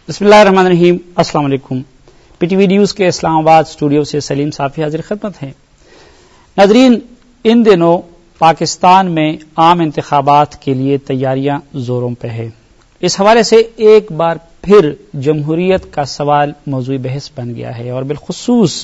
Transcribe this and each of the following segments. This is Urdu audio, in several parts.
بسم اللہ الرحمن الرحیم. السلام علیکم. پی ٹی وی نیوز کے اسلام آباد اسٹوڈیو سے سلیم صافی حاضر خدمت ہیں. ناظرین، ان دنوں پاکستان میں عام انتخابات کے لیے تیاریاں زوروں پہ ہیں. اس حوالے سے ایک بار پھر جمہوریت کا سوال موضوع بحث بن گیا ہے، اور بالخصوص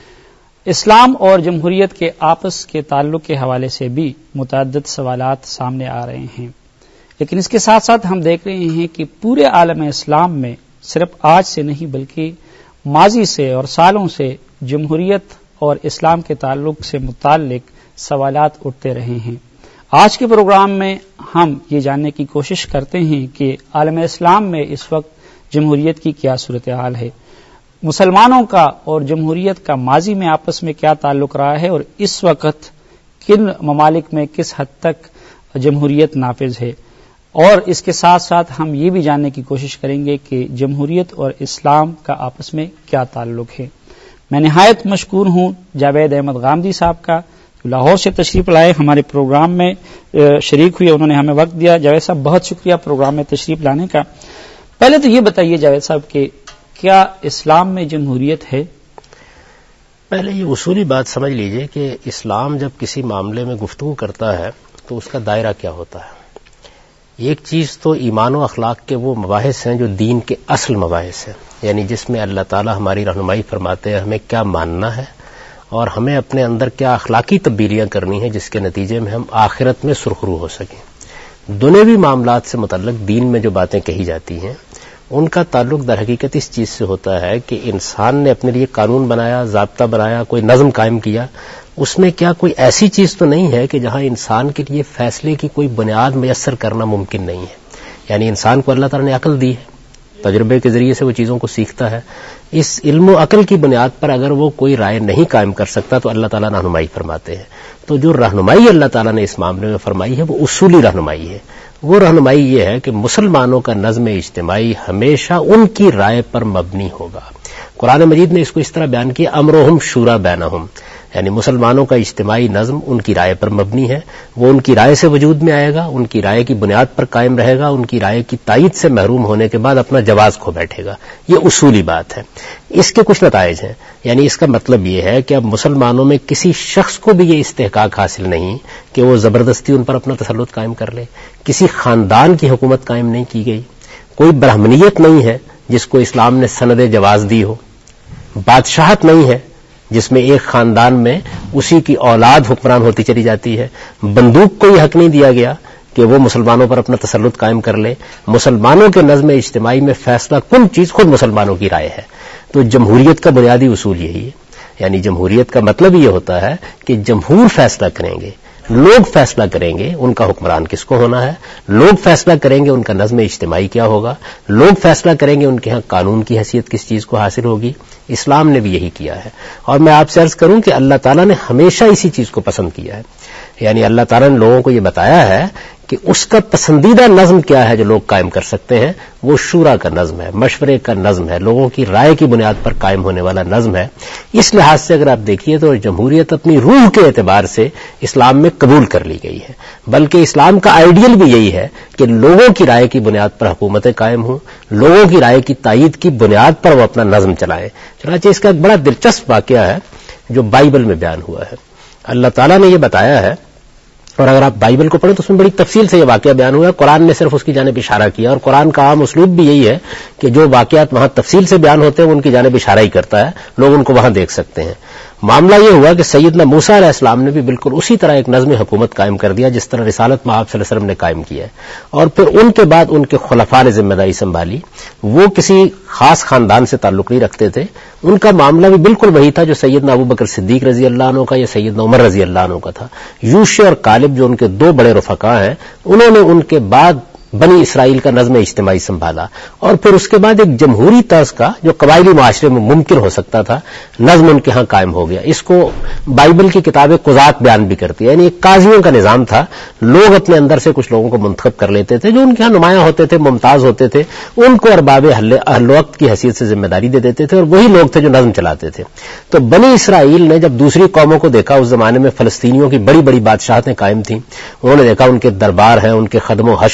اسلام اور جمہوریت کے آپس کے تعلق کے حوالے سے بھی متعدد سوالات سامنے آ رہے ہیں. لیکن اس کے ساتھ ساتھ ہم دیکھ رہے ہیں کہ پورے عالم اسلام میں صرف آج سے نہیں بلکہ ماضی سے اور سالوں سے جمہوریت اور اسلام کے تعلق سے متعلق سوالات اٹھتے رہے ہیں. آج کے پروگرام میں ہم یہ جاننے کی کوشش کرتے ہیں کہ عالم اسلام میں اس وقت جمہوریت کی کیا صورتحال ہے، مسلمانوں کا اور جمہوریت کا ماضی میں آپس میں کیا تعلق رہا ہے، اور اس وقت کن ممالک میں کس حد تک جمہوریت نافذ ہے. اور اس کے ساتھ ساتھ ہم یہ بھی جاننے کی کوشش کریں گے کہ جمہوریت اور اسلام کا آپس میں کیا تعلق ہے. میں نہایت مشکور ہوں جاوید احمد غامدی صاحب کا، لاہور سے تشریف لائے، ہمارے پروگرام میں شریک ہوئے، انہوں نے ہمیں وقت دیا. جاوید صاحب بہت شکریہ پروگرام میں تشریف لانے کا. پہلے تو یہ بتائیے جاوید صاحب کہ کیا اسلام میں جمہوریت ہے؟ پہلے یہ اصولی بات سمجھ لیجئے کہ اسلام جب کسی معاملے میں گفتگو کرتا ہے تو اس کا دائرہ کیا ہوتا ہے. ایک چیز تو ایمان و اخلاق کے وہ مباحث ہیں جو دین کے اصل مباحث ہیں، یعنی جس میں اللہ تعالی ہماری رہنمائی فرماتے ہیں ہمیں کیا ماننا ہے اور ہمیں اپنے اندر کیا اخلاقی تبدیلیاں کرنی ہیں جس کے نتیجے میں ہم آخرت میں سرخرو ہو سکیں. دنیوی معاملات سے متعلق دین میں جو باتیں کہی جاتی ہیں ان کا تعلق در حقیقت اس چیز سے ہوتا ہے کہ انسان نے اپنے لیے قانون بنایا، ضابطہ بنایا، کوئی نظم قائم کیا، اس میں کیا کوئی ایسی چیز تو نہیں ہے کہ جہاں انسان کے لیے فیصلے کی کوئی بنیاد میسر کرنا ممکن نہیں ہے. یعنی انسان کو اللہ تعالیٰ نے عقل دی ہے، تجربے کے ذریعے سے وہ چیزوں کو سیکھتا ہے. اس علم و عقل کی بنیاد پر اگر وہ کوئی رائے نہیں قائم کر سکتا تو اللہ تعالیٰ رہنمائی فرماتے ہیں. تو جو رہنمائی اللہ تعالیٰ نے اس معاملے میں فرمائی ہے وہ اصولی رہنمائی ہے. وہ رہنمائی یہ ہے کہ مسلمانوں کا نظم اجتماعی ہمیشہ ان کی رائے پر مبنی ہوگا. قرآن مجید نے اس کو اس طرح بیان کیا، امرہم شورا بینہم، یعنی مسلمانوں کا اجتماعی نظم ان کی رائے پر مبنی ہے. وہ ان کی رائے سے وجود میں آئے گا، ان کی رائے کی بنیاد پر قائم رہے گا، ان کی رائے کی تائید سے محروم ہونے کے بعد اپنا جواز کھو بیٹھے گا. یہ اصولی بات ہے. اس کے کچھ نتائج ہیں. یعنی اس کا مطلب یہ ہے کہ اب مسلمانوں میں کسی شخص کو بھی یہ استحقاق حاصل نہیں کہ وہ زبردستی ان پر اپنا تسلط قائم کر لے. کسی خاندان کی حکومت قائم نہیں کی گئی. کوئی برہمنیت نہیں ہے جس کو اسلام نے سند جواز دی ہو. بادشاہت نہیں ہے جس میں ایک خاندان میں اسی کی اولاد حکمران ہوتی چلی جاتی ہے. بندوق کو یہ حق نہیں دیا گیا کہ وہ مسلمانوں پر اپنا تسلط قائم کر لے. مسلمانوں کے نظم اجتماعی میں فیصلہ کن چیز خود مسلمانوں کی رائے ہے. تو جمہوریت کا بنیادی اصول یہی ہے. یعنی جمہوریت کا مطلب یہ ہوتا ہے کہ جمہور فیصلہ کریں گے، لوگ فیصلہ کریں گے ان کا حکمران کس کو ہونا ہے، لوگ فیصلہ کریں گے ان کا نظم اجتماعی کیا ہوگا، لوگ فیصلہ کریں گے ان کے ہاں قانون کی حیثیت کس چیز کو حاصل ہوگی. اسلام نے بھی یہی کیا ہے. اور میں آپ سے عرض کروں کہ اللہ تعالیٰ نے ہمیشہ اسی چیز کو پسند کیا ہے. یعنی اللہ تعالیٰ نے لوگوں کو یہ بتایا ہے کہ اس کا پسندیدہ نظم کیا ہے جو لوگ قائم کر سکتے ہیں. وہ شورا کا نظم ہے، مشورے کا نظم ہے، لوگوں کی رائے کی بنیاد پر قائم ہونے والا نظم ہے. اس لحاظ سے اگر آپ دیکھیے تو جمہوریت اپنی روح کے اعتبار سے اسلام میں قبول کر لی گئی ہے. بلکہ اسلام کا آئیڈیل بھی یہی ہے کہ لوگوں کی رائے کی بنیاد پر حکومتیں قائم ہوں، لوگوں کی رائے کی تائید کی بنیاد پر وہ اپنا نظم چلائیں. چنانچہ اس کا ایک بڑا دلچسپ واقعہ ہے جو بائبل میں بیان ہوا ہے. اللہ تعالیٰ نے یہ بتایا ہے، اور اگر آپ بائبل کو پڑھیں تو اس میں بڑی تفصیل سے یہ واقعہ بیان ہوا ہے. قرآن نے صرف اس کی جانب اشارہ کیا، اور قرآن کا عام اسلوب بھی یہی ہے کہ جو واقعات وہاں تفصیل سے بیان ہوتے ہیں وہ ان کی جانب اشارہ ہی کرتا ہے، لوگ ان کو وہاں دیکھ سکتے ہیں. معاملہ یہ ہوا کہ سیدنا موسیٰ علیہ السلام نے بھی بالکل اسی طرح ایک نظم حکومت قائم کر دیا جس طرح رسالت میں آپ صلی اللہ علیہ وسلم نے قائم کیا ہے. اور پھر ان کے بعد ان کے خلفاء نے ذمہ داری سنبھالی. وہ کسی خاص خاندان سے تعلق نہیں رکھتے تھے. ان کا معاملہ بھی بالکل وہی تھا جو سیدنا ابوبکر صدیق رضی اللہ عنہ کا یا سیدنا عمر رضی اللہ عنہ کا تھا. یوشع اور کالب جو ان کے دو بڑے رفقا ہیں، انہوں نے ان کے بعد بنی اسرائیل کا نظم اجتماعی سنبھالا، اور پھر اس کے بعد ایک جمہوری طرز کا جو قبائلی معاشرے میں ممکن ہو سکتا تھا نظم ان کے ہاں قائم ہو گیا. اس کو بائبل کی کتابیں قضات بیان بھی کرتی ہے. یعنی ایک قاضیوں کا نظام تھا. لوگ اپنے اندر سے کچھ لوگوں کو منتخب کر لیتے تھے جو ان کے ہاں نمایاں ہوتے تھے، ممتاز ہوتے تھے. ان کو ارباب اہل وقت کی حیثیت سے ذمہ داری دے دیتے تھے، اور وہی لوگ تھے جو نظم چلاتے تھے. تو بنی اسرائیل نے جب دوسری قوموں کو دیکھا، اس زمانے میں فلسطینیوں کی بڑی بڑی بادشاہتیں قائم تھیں، انہوں نے دیکھا ان کے دربار ہیں، ان کے خدم و حشم ہیں، ان کا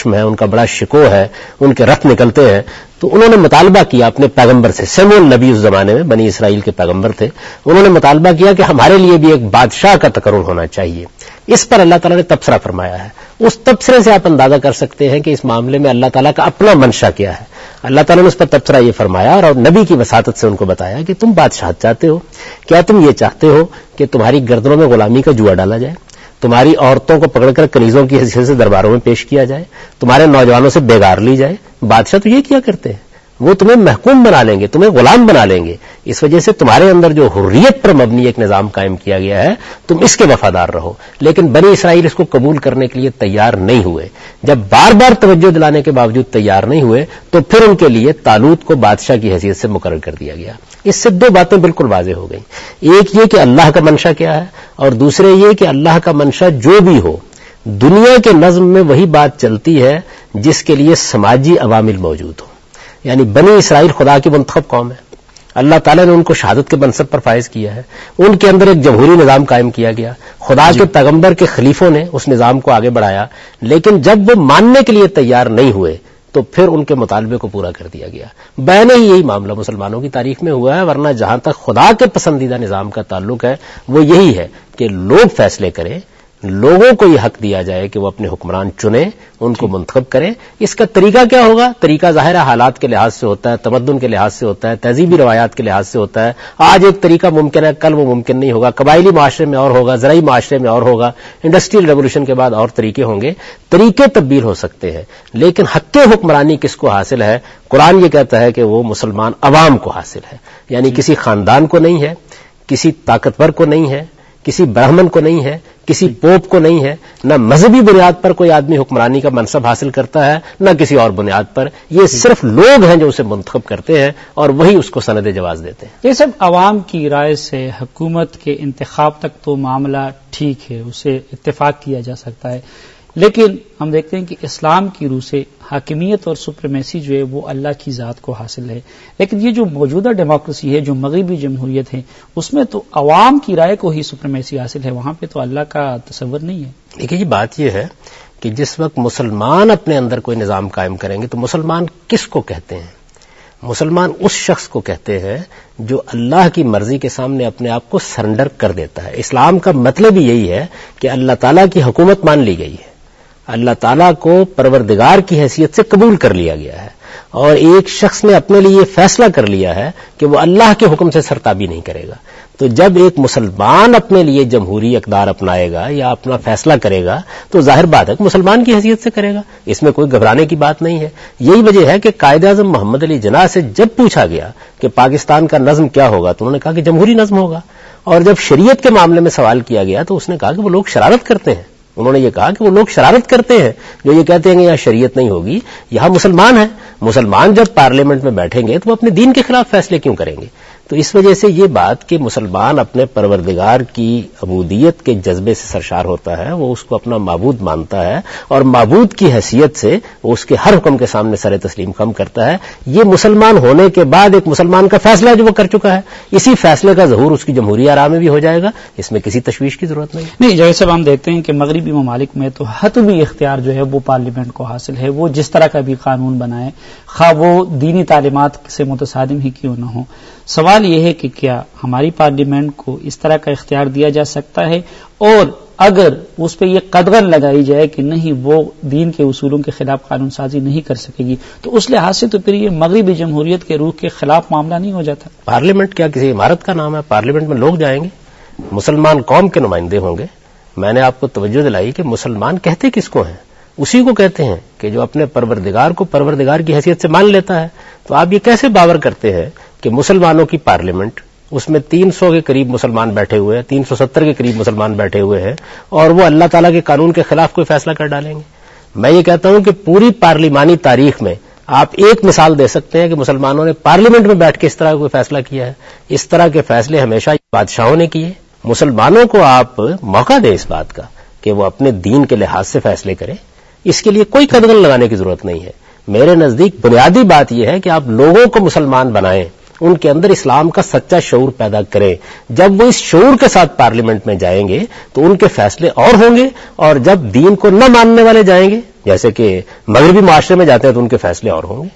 بڑا شکوہ ہے، ان کے رت نکلتے ہیں، تو انہوں نے مطالبہ کیا اپنے پیغمبر سے، سیموئیل نبی اس زمانے میں بنی اسرائیل کے پیغمبر تھے، انہوں نے مطالبہ کیا کہ ہمارے لیے بھی ایک بادشاہ کا تقرر ہونا چاہیے۔ اس پر اللہ تعالیٰ نے تبصرہ فرمایا ہے۔ اس تبصرے سے آپ اندازہ کر سکتے ہیں کہ اس معاملے میں اللہ تعالیٰ کا اپنا منشا کیا ہے۔ اللہ تعالیٰ نے اس پر تبصرہ یہ فرمایا اور نبی کی وساطت سے ان کو بتایا کہ تم بادشاہت چاہتے ہو، کیا تم یہ چاہتے ہو کہ تمہاری گردنوں میں غلامی کا جوا ڈالا جائے، تمہاری عورتوں کو پکڑ کر کنیزوں کی حیثیت سے درباروں میں پیش کیا جائے، تمہارے نوجوانوں سے بیگار لی جائے؟ بادشاہ تو یہ کیا کرتے ہیں، وہ تمہیں محکوم بنا لیں گے، تمہیں غلام بنا لیں گے۔ اس وجہ سے تمہارے اندر جو حریت پر مبنی ایک نظام قائم کیا گیا ہے، تم اس کے وفادار رہو۔ لیکن بنی اسرائیل اس کو قبول کرنے کے لیے تیار نہیں ہوئے۔ جب بار بار توجہ دلانے کے باوجود تیار نہیں ہوئے تو پھر ان کے لیے طالوت کو بادشاہ کی حیثیت سے مقرر کر دیا گیا۔ اس سے دو باتیں بالکل واضح ہو گئیں، ایک یہ کہ اللہ کا منشا کیا ہے، اور دوسرے یہ کہ اللہ کا منشا جو بھی ہو، دنیا کے نظم میں وہی بات چلتی ہے جس کے لیے سماجی عوامل موجود ہوں۔ یعنی بنی اسرائیل خدا کی منتخب قوم ہے، اللہ تعالیٰ نے ان کو شہادت کے منصب پر فائز کیا ہے، ان کے اندر ایک جمہوری نظام قائم کیا گیا، خدا کے پیغمبر کے خلیفوں نے اس نظام کو آگے بڑھایا، لیکن جب وہ ماننے کے لیے تیار نہیں ہوئے تو پھر ان کے مطالبے کو پورا کر دیا گیا۔ بین ہی یہی معاملہ مسلمانوں کی تاریخ میں ہوا ہے، ورنہ جہاں تک خدا کے پسندیدہ نظام کا تعلق ہے وہ یہی ہے کہ لوگ فیصلے کریں، لوگوں کو یہ حق دیا جائے کہ وہ اپنے حکمران چنیں، ان کو منتخب کریں۔ اس کا طریقہ کیا ہوگا؟ طریقہ ظاہر ہے حالات کے لحاظ سے ہوتا ہے، تمدن کے لحاظ سے ہوتا ہے، تہذیبی روایات کے لحاظ سے ہوتا ہے۔ آج ایک طریقہ ممکن ہے، کل وہ ممکن نہیں ہوگا، قبائلی معاشرے میں اور ہوگا، زرعی معاشرے میں اور ہوگا، انڈسٹریل ریولوشن کے بعد اور طریقے ہوں گے، طریقے تبدیل ہو سکتے ہیں، لیکن حق حکمرانی کس کو حاصل ہے؟ قرآن یہ کہتا ہے کہ وہ مسلمان عوام کو حاصل ہے، یعنی کسی خاندان کو نہیں ہے، کسی طاقتور کو نہیں ہے، کسی برہمن کو نہیں ہے، کسی پوپ کو نہیں ہے، نہ مذہبی بنیاد پر کوئی آدمی حکمرانی کا منصب حاصل کرتا ہے، نہ کسی اور بنیاد پر۔ یہ صرف لوگ ہیں جو اسے منتخب کرتے ہیں اور وہی اس کو سند جواز دیتے ہیں۔ یہ سب عوام کی رائے سے حکومت کے انتخاب تک تو معاملہ ٹھیک ہے، اسے اتفاق کیا جا سکتا ہے، لیکن ہم دیکھتے ہیں کہ اسلام کی روح سے حاکمیت اور سپریمیسی جو ہے وہ اللہ کی ذات کو حاصل ہے، لیکن یہ جو موجودہ ڈیموکریسی ہے، جو مغربی جمہوریت ہے، اس میں تو عوام کی رائے کو ہی سپریمیسی حاصل ہے، وہاں پہ تو اللہ کا تصور نہیں ہے۔ دیکھیے، یہ بات یہ ہے کہ جس وقت مسلمان اپنے اندر کوئی نظام قائم کریں گے تو مسلمان کس کو کہتے ہیں؟ مسلمان اس شخص کو کہتے ہیں جو اللہ کی مرضی کے سامنے اپنے آپ کو سرنڈر کر دیتا ہے۔ اسلام کا مطلب ہی یہی ہے کہ اللہ تعالیٰ کی حکومت مان لی گئی ہے، اللہ تعالیٰ کو پروردگار کی حیثیت سے قبول کر لیا گیا ہے، اور ایک شخص نے اپنے لیے فیصلہ کر لیا ہے کہ وہ اللہ کے حکم سے سرتابی نہیں کرے گا۔ تو جب ایک مسلمان اپنے لیے جمہوری اقدار اپنائے گا یا اپنا فیصلہ کرے گا تو ظاہر بات ہے کہ مسلمان کی حیثیت سے کرے گا، اس میں کوئی گھبرانے کی بات نہیں ہے۔ یہی وجہ ہے کہ قائد اعظم محمد علی جناح سے جب پوچھا گیا کہ پاکستان کا نظم کیا ہوگا تو انہوں نے کہا کہ جمہوری نظم ہوگا، اور جب شریعت کے معاملے میں سوال کیا گیا تو اس نے کہا کہ وہ لوگ شرارت کرتے ہیں۔ انہوں نے یہ کہا کہ وہ لوگ شرارت کرتے ہیں جو یہ کہتے ہیں کہ یہاں شریعت نہیں ہوگی، یہاں مسلمان ہیں، مسلمان جب پارلیمنٹ میں بیٹھیں گے تو وہ اپنے دین کے خلاف فیصلے کیوں کریں گے؟ تو اس وجہ سے یہ بات کہ مسلمان اپنے پروردگار کی عبودیت کے جذبے سے سرشار ہوتا ہے، وہ اس کو اپنا معبود مانتا ہے اور معبود کی حیثیت سے وہ اس کے ہر حکم کے سامنے سر تسلیم خم کرتا ہے، یہ مسلمان ہونے کے بعد ایک مسلمان کا فیصلہ جو وہ کر چکا ہے، اسی فیصلے کا ظہور اس کی جمہوری آرا میں بھی ہو جائے گا، اس میں کسی تشویش کی ضرورت نہیں۔ جیسے ہم دیکھتے ہیں کہ مغربی ممالک میں تو حتمی اختیار جو ہے وہ پارلیمنٹ کو حاصل ہے، وہ جس طرح کا بھی قانون بنائے، خواہ وہ دینی تعلیمات سے متصادم ہی کیوں نہ ہو۔ سوال یہ ہے کہ کیا ہماری پارلیمنٹ کو اس طرح کا اختیار دیا جا سکتا ہے، اور اگر اس پہ یہ قدغن لگائی جائے کہ نہیں وہ دین کے اصولوں کے خلاف قانون سازی نہیں کر سکے گی، تو اس لحاظ سے تو پھر یہ مغربی جمہوریت کے روح کے خلاف معاملہ نہیں ہو جاتا؟ پارلیمنٹ کیا کسی عمارت کا نام ہے؟ پارلیمنٹ میں لوگ جائیں گے، مسلمان قوم کے نمائندے ہوں گے۔ میں نے آپ کو توجہ دلائی کہ مسلمان کہتے کس کو ہیں؟ اسی کو کہتے ہیں کہ جو اپنے پروردگار کو پروردگار کی حیثیت سے مان لیتا ہے۔ تو آپ یہ کیسے باور کرتے ہیں کہ مسلمانوں کی پارلیمنٹ، اس میں 300 کے قریب مسلمان بیٹھے ہوئے ہیں، 370 کے قریب مسلمان بیٹھے ہوئے ہیں، اور وہ اللہ تعالیٰ کے قانون کے خلاف کوئی فیصلہ کر ڈالیں گے؟ میں یہ کہتا ہوں کہ پوری پارلیمانی تاریخ میں آپ ایک مثال دے سکتے ہیں کہ مسلمانوں نے پارلیمنٹ میں بیٹھ کے اس طرح کا کوئی فیصلہ کیا ہے؟ اس طرح کے فیصلے ہمیشہ بادشاہوں نے کیے۔ مسلمانوں کو آپ موقع دیں اس بات کا کہ وہ اپنے دین کے لحاظ سے فیصلے کریں، اس کے لیے کوئی قدغن لگانے کی ضرورت نہیں ہے۔ میرے نزدیک بنیادی بات یہ ہے کہ آپ لوگوں کو مسلمان بنائیں، ان کے اندر اسلام کا سچا شعور پیدا کریں۔ جب وہ اس شعور کے ساتھ پارلیمنٹ میں جائیں گے تو ان کے فیصلے اور ہوں گے، اور جب دین کو نہ ماننے والے جائیں گے جیسے کہ مغربی معاشرے میں جاتے ہیں تو ان کے فیصلے اور ہوں گے.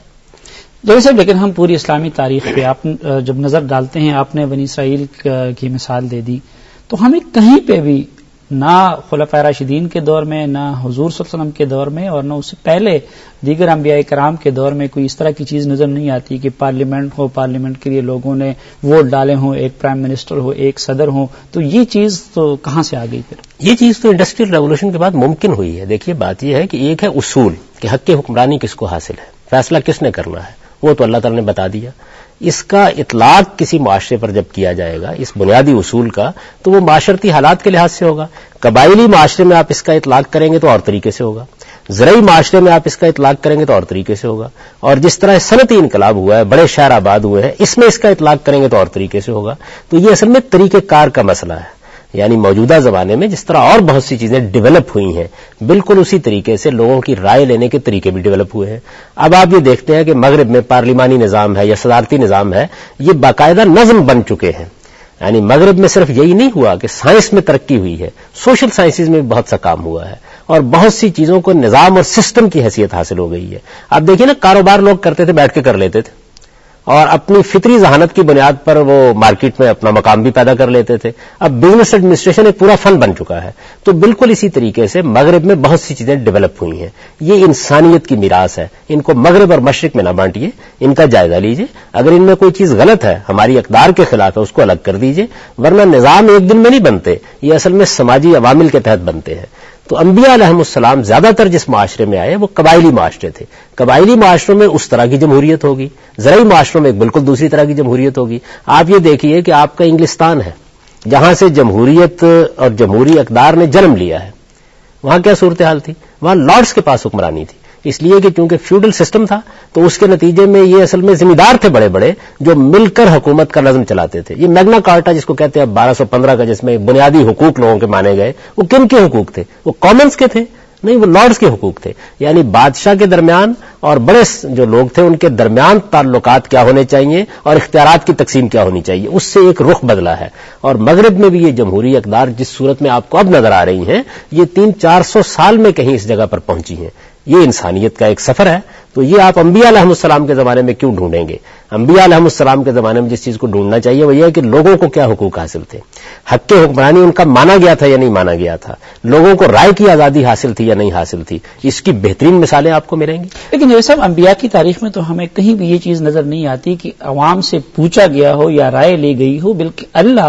صاحب لیکن ہم پوری اسلامی تاریخ پہ آپ جب نظر ڈالتے ہیں، آپ نے بنی اسرائیل کی مثال دے دی، تو ہمیں کہیں پہ بھی نہ خلفاء راشدین کے دور میں، نہ حضور صلی اللہ علیہ وسلم کے دور میں، اور نہ اس سے پہلے دیگر انبیاء کرام کے دور میں کوئی اس طرح کی چیز نظر نہیں آتی کہ پارلیمنٹ ہو، پارلیمنٹ کے لیے لوگوں نے ووٹ ڈالے ہوں، ایک پرائم منسٹر ہو، ایک صدر ہو. تو یہ چیز تو کہاں سے آ گئی پھر؟ یہ چیز تو انڈسٹریل ریولوشن کے بعد ممکن ہوئی ہے. دیکھیے بات یہ ہے کہ ایک ہے اصول کہ حق حکمرانی کس کو حاصل ہے، فیصلہ کس نے کرنا ہے، وہ تو اللہ تعالیٰ نے بتا دیا. اس کا اطلاق کسی معاشرے پر جب کیا جائے گا اس بنیادی اصول کا، تو وہ معاشرتی حالات کے لحاظ سے ہوگا. قبائلی معاشرے میں آپ اس کا اطلاق کریں گے تو اور طریقے سے ہوگا، زرعی معاشرے میں آپ اس کا اطلاق کریں گے تو اور طریقے سے ہوگا، اور جس طرح صنعتی انقلاب ہوا ہے، بڑے شہر آباد ہوئے ہیں، اس میں اس کا اطلاق کریں گے تو اور طریقے سے ہوگا. تو یہ اصل میں طریقہ کار کا مسئلہ ہے. یعنی موجودہ زمانے میں جس طرح اور بہت سی چیزیں ڈیولپ ہوئی ہیں، بالکل اسی طریقے سے لوگوں کی رائے لینے کے طریقے بھی ڈیولپ ہوئے ہیں. اب آپ یہ دیکھتے ہیں کہ مغرب میں پارلیمانی نظام ہے یا صدارتی نظام ہے، یہ باقاعدہ نظم بن چکے ہیں. یعنی مغرب میں صرف یہی نہیں ہوا کہ سائنس میں ترقی ہوئی ہے، سوشل سائنسز میں بھی بہت سا کام ہوا ہے، اور بہت سی چیزوں کو نظام اور سسٹم کی حیثیت حاصل ہو گئی ہے. آپ دیکھیں نا، کاروبار لوگ کرتے تھے بیٹھ کے کر لیتے تھے، اور اپنی فطری ذہانت کی بنیاد پر وہ مارکیٹ میں اپنا مقام بھی پیدا کر لیتے تھے. اب بزنس ایڈمنسٹریشن ایک پورا فن بن چکا ہے. تو بالکل اسی طریقے سے مغرب میں بہت سی چیزیں ڈیولپ ہوئی ہیں. یہ انسانیت کی میراث ہے. ان کو مغرب اور مشرق میں نہ بانٹیے، ان کا جائزہ لیجئے. اگر ان میں کوئی چیز غلط ہے، ہماری اقدار کے خلاف ہے، اس کو الگ کر دیجئے. ورنہ نظام ایک دن میں نہیں بنتے، یہ اصل میں سماجی عوامل کے تحت بنتے ہیں. تو انبیاء علیہم السلام زیادہ تر جس معاشرے میں آئے وہ قبائلی معاشرے تھے. قبائلی معاشروں میں اس طرح کی جمہوریت ہوگی، زرعی معاشروں میں ایک بالکل دوسری طرح کی جمہوریت ہوگی. آپ یہ دیکھیے کہ آپ کا انگلستان ہے، جہاں سے جمہوریت اور جمہوری اقدار نے جنم لیا ہے، وہاں کیا صورتحال تھی؟ وہاں لارڈز کے پاس حکمرانی تھی، اس لیے کہ چونکہ فیوڈل سسٹم تھا تو اس کے نتیجے میں یہ اصل میں ذمہ دار تھے بڑے بڑے جو مل کر حکومت کا نظم چلاتے تھے. یہ میگنا کارٹا جس کو کہتے ہیں 1215 کا، جس میں بنیادی حقوق لوگوں کے مانے گئے، وہ کن کے حقوق تھے؟ وہ کامنز کے تھے؟ نہیں، وہ لارڈز کے حقوق تھے. یعنی بادشاہ کے درمیان اور بڑے جو لوگ تھے ان کے درمیان تعلقات کیا ہونے چاہیے اور اختیارات کی تقسیم کیا ہونی چاہیے، اس سے ایک رخ بدلا ہے. اور مغرب میں بھی یہ جمہوری اقدار جس صورت میں آپ کو اب نظر آ رہی ہیں، یہ 300-400 سال میں کہیں اس جگہ پر پہنچی ہیں. یہ انسانیت کا ایک سفر ہے. تو یہ آپ انبیاء علیہ السلام کے زمانے میں کیوں ڈھونڈیں گے؟ انبیاء علیہ السلام کے زمانے میں جس چیز کو ڈھونڈنا چاہیے وہ یہ ہے کہ لوگوں کو کیا حقوق حاصل تھے، حق حکمرانی ان کا مانا گیا تھا یا نہیں مانا گیا تھا، لوگوں کو رائے کی آزادی حاصل تھی یا نہیں حاصل تھی. اس کی بہترین مثالیں آپ کو ملیں گی. لیکن یہ سب انبیاء کی تاریخ میں تو ہمیں کہیں بھی یہ چیز نظر نہیں آتی کہ عوام سے پوچھا گیا ہو یا رائے لی گئی ہو، بلکہ اللہ